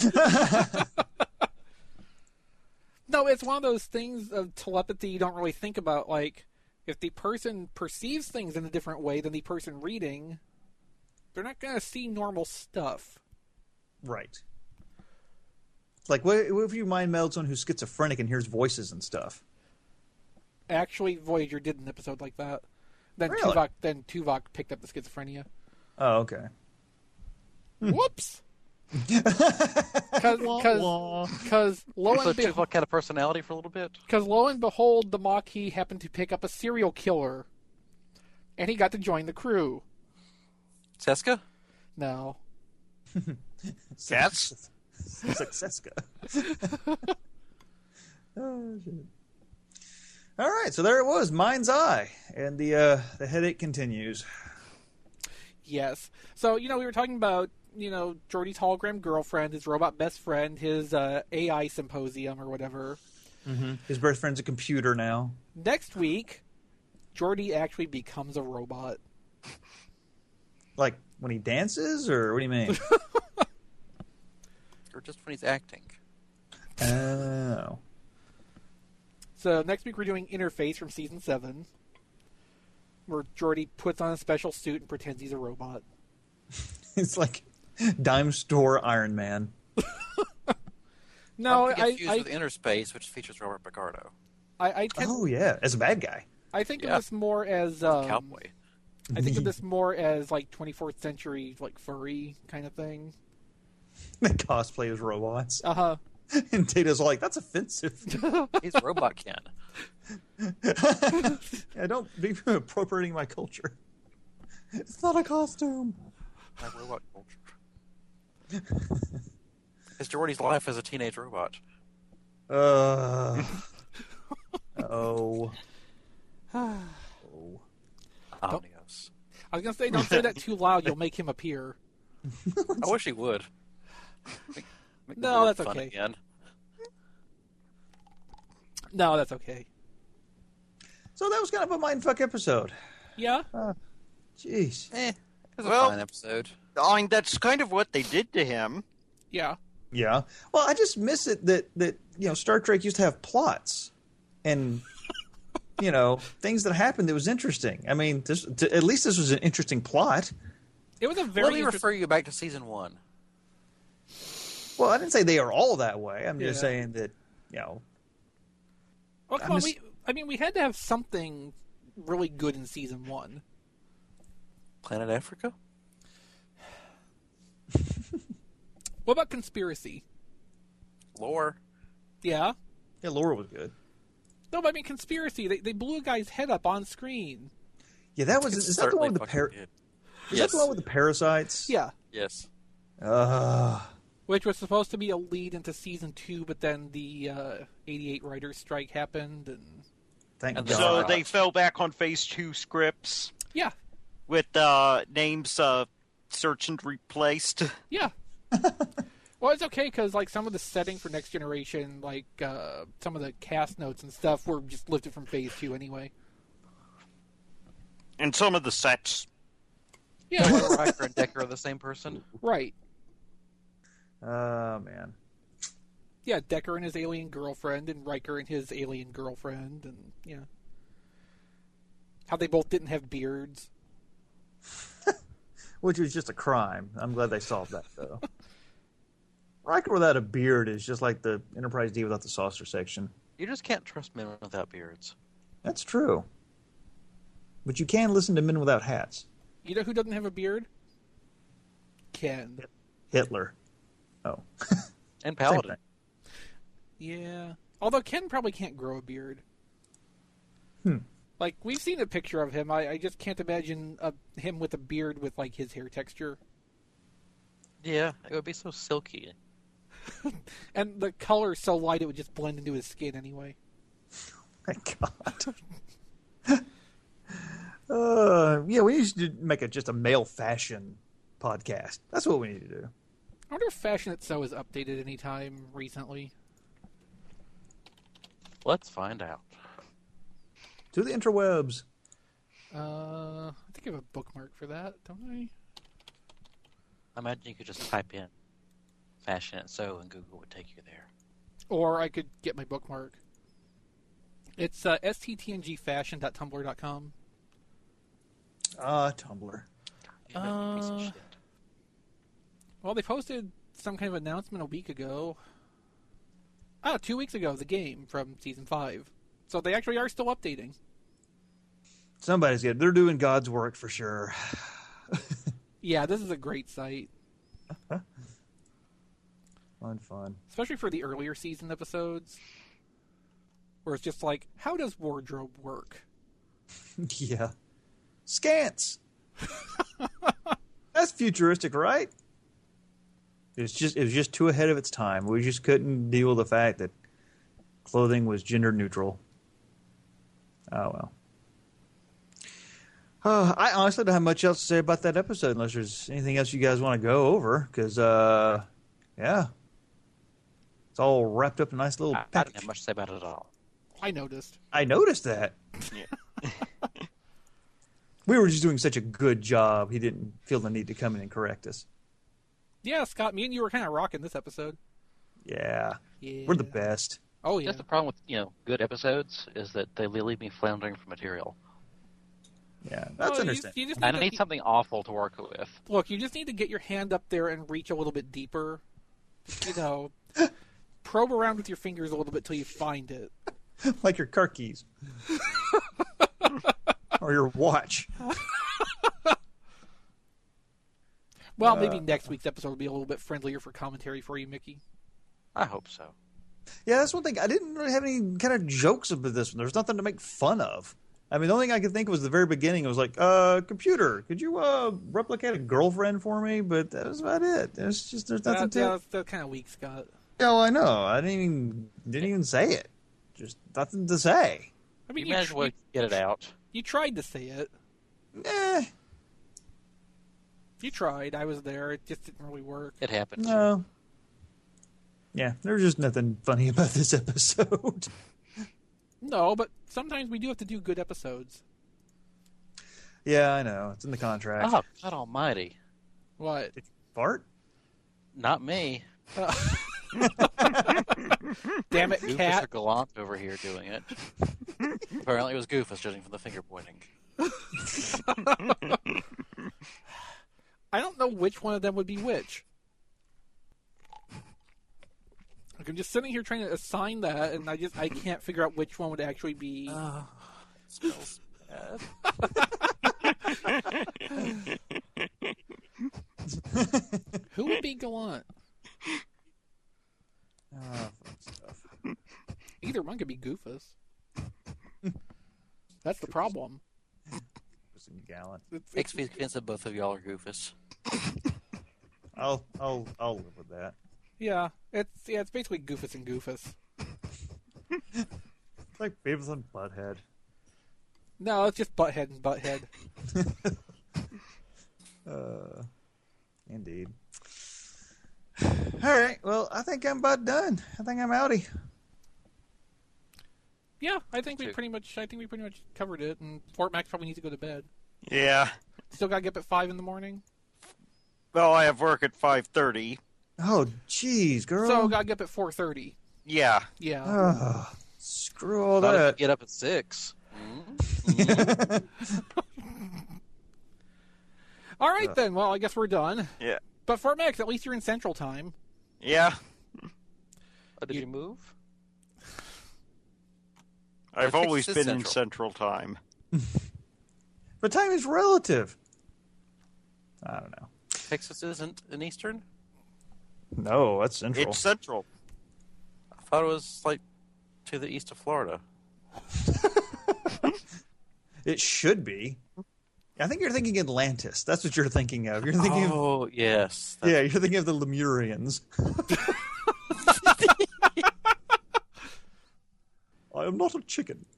No, it's one of those things of telepathy you don't really think about. Like, if the person perceives things in a different way than the person reading, they're not going to see normal stuff. Right. Like, what, what if you mind meld someone who's schizophrenic and hears voices and stuff? Actually, Voyager did an episode like that. Then Really? Tuvok, then Tuvok picked up the schizophrenia. Oh, okay. Whoops. Because lo So and behold, Tuvok had a personality for a little bit? because lo and behold, the Maquis happened to pick up a serial killer, and he got to join the crew. Seska? No, Cats? Successka. Oh, shit. All right, so there it was, Mind's Eye, and the uh, the headache continues. yes. So you know, we were talking about you know Geordi's hologram girlfriend, his robot best friend, his uh, A I symposium or whatever. Mm-hmm. His best friend's a computer now. Next week, Geordi actually becomes a robot. Like when he dances, or what do you mean? Or just when he's acting? Oh. So next week we're doing Interface from season seven, where Geordi puts on a special suit and pretends he's a robot. It's like dime store Iron Man. No, I'm I, confused I, with Inner Space, which features Robert Picardo. I, I, tend, Oh yeah, as a bad guy. I think Yeah. of this more as um, Cowboy. I think of this more as like twenty-fourth century like furry kind of thing. They cosplay as robots, Uh huh. and Data's like, "That's offensive." He's Robot Ken. Yeah, don't be appropriating my culture. It's not a costume. My robot culture. It's Geordi's life as a teenage robot. Uh, oh. Oh. Omnios. I was gonna say don't say that too loud. You'll make him appear. I wish he would. Make, make the No, world that's fun okay. Again. No, that's okay. So that was kind of a mindfuck episode. Yeah. Jeez. Eh, it was a Well- fine episode. I mean, that's kind of what they did to him. Yeah. Yeah. Well, I just miss it that that you know Star Trek used to have plots, and you know, things that happened that was interesting. I mean, this, to, at least this was an interesting plot. It was a very Let me interest- refer you back to season one. Well, I didn't say they are all that way. I'm just Yeah. saying that, you know. Well, come I'm on, just- we, I mean, we had to have something really good in season one. Planet Africa? What about Conspiracy? Lore. Yeah. Yeah, Laura was good. No, but I mean, Conspiracy, they, they blew a guy's head up on screen. Yeah, that was. It's Is that the certainly one with the fucking par- good. Is Yes. that the one with the parasites? Yeah. Yes. Uh, Which was supposed to be a lead into season two, but then the uh, eighty-eight writers' strike happened, and thank And God. So God. they fell back on phase two scripts yeah, with uh, names uh, searched and replaced. yeah. Well, it's okay because like some of the setting for Next Generation, like uh, some of the cast notes and stuff, were just lifted from phase two anyway. And some of the sets. Yeah, Riker and Decker are the same person? right. Oh man. Yeah, Decker and his alien girlfriend, and Riker and his alien girlfriend, and yeah, how they both didn't have beards. Which was just a crime. I'm glad they solved that though. Riker without a beard is just like the Enterprise D without the saucer section. You just can't trust men without beards. That's true. But you can listen to men without hats. You know who doesn't have a beard? Ken. Hitler. Oh. And Same Paladin. thing. Yeah. Although Ken probably can't grow a beard. Hmm. Like, we've seen a picture of him. I, I just can't imagine a, him with a beard with, like, his hair texture. Yeah, it would be so silky. And the color is so light it would just blend into his skin anyway. My God. uh, yeah, we need to make a, just a male fashion podcast. That's what we need to do. I wonder if Fashion It So has updated any time recently. Let's find out. To the interwebs. Uh, I think I have a bookmark for that, don't I? I imagine you could just type in Fashion It So and Google would take you there. Or I could get my bookmark. It's uh, s t t n g fashion dot tumblr dot com. Ah, Tumblr. You know, piece of Uh, shit. Well, they posted some kind of announcement a week ago. Ah, two weeks ago, the game from Season five. So they actually are still updating. Somebody's good. They're doing God's work for sure. Yeah, this is a great site. Fun, fun. Especially for the earlier season episodes. Where it's just like, how does wardrobe work? Yeah. Scants. That's futuristic, right? It's just it was just too ahead of its time. We just couldn't deal with the fact that clothing was gender neutral. Oh well. Uh, I honestly don't have much else to say about that episode unless there's anything else you guys want to go over. Because, uh, yeah. It's all wrapped up in a nice little I, I package. didn't have much to say about it at all. I noticed. I noticed that. Yeah. We were just doing such a good job, he didn't feel the need to come in and correct us. Yeah, Scott, me and you were kind of rocking this episode. Yeah. Yeah. We're the best. Oh, yeah. That's the problem with, you know, good episodes is that they leave me floundering for material. Yeah, that's Well, you- understandable. you just I need need to- something awful to work with. Look, you just need to get your hand up there and reach a little bit deeper. You know, probe around with your fingers a little bit till you find it. Like your car keys. Or your watch. Well, Uh, maybe next week's episode will be a little bit friendlier for commentary for you, Mickey. I hope so. Yeah, that's one thing. I didn't really have any kind of jokes about this one. There was nothing to make fun of. I mean, the only thing I could think of was the very beginning. It was like, uh, computer, could you uh, replicate a girlfriend for me? But that was about it. There's just, there's nothing That, to yeah, it. that's, that's kind of weak, Scott. Yeah, well, I know. I didn't even, didn't even say it. Just nothing to say. I mean, You you, might as tr- well get it out. you tried to say it. Eh, You tried. I was there. It just didn't really work. It happens. no. Yeah, there's just nothing funny about this episode. No, but sometimes we do have to do good episodes. Yeah, I know. It's in the contract. Oh, God almighty. What? Fart? Not me. Damn it, Goofus or cat. Gallant over here doing it. Apparently it was Goofus, judging from the finger pointing. I don't know which one of them would be which. Like, I'm just sitting here trying to assign that, and I just I can't figure out which one would actually be. Oh, it smells bad. Who would be Gallant? Oh, fun stuff. Either one could be Goofus. That's the problem. Goofus and Gallant. It's, Makes it's, me convinced that both of y'all are Goofus. I'll I'll I'll live with that. yeah, it's yeah, it's basically Goofus and Goofus. It's like Beavis and Butthead. No, it's just Butthead and Butthead. Uh, indeed. All right. Well, I think I'm about done. I think I'm outie. Yeah, I think we Two. pretty much I think we pretty much covered it, and Fort Max probably needs to go to bed. Yeah. Still gotta get up at five in the morning. Well, I have work at five thirty. Oh, jeez, girl. So gotta get up at four thirty. Yeah. Yeah. Oh, screw all Not if that. you get up at six. Mm-hmm. All right then. Well, I guess we're done. Yeah. But Fort Max, at least you're in Central Time. Yeah. Oh, did you move? I've Texas always is been in Central. Central Time. But time is relative. I don't know. Texas isn't in Eastern? No, that's central. It's Central. I thought it was like to the east of Florida. It should be. I think you're thinking Atlantis. That's what you're thinking of. You're thinking of, Oh, yes. yeah, you're thinking of the Lemurians. I am not a chicken.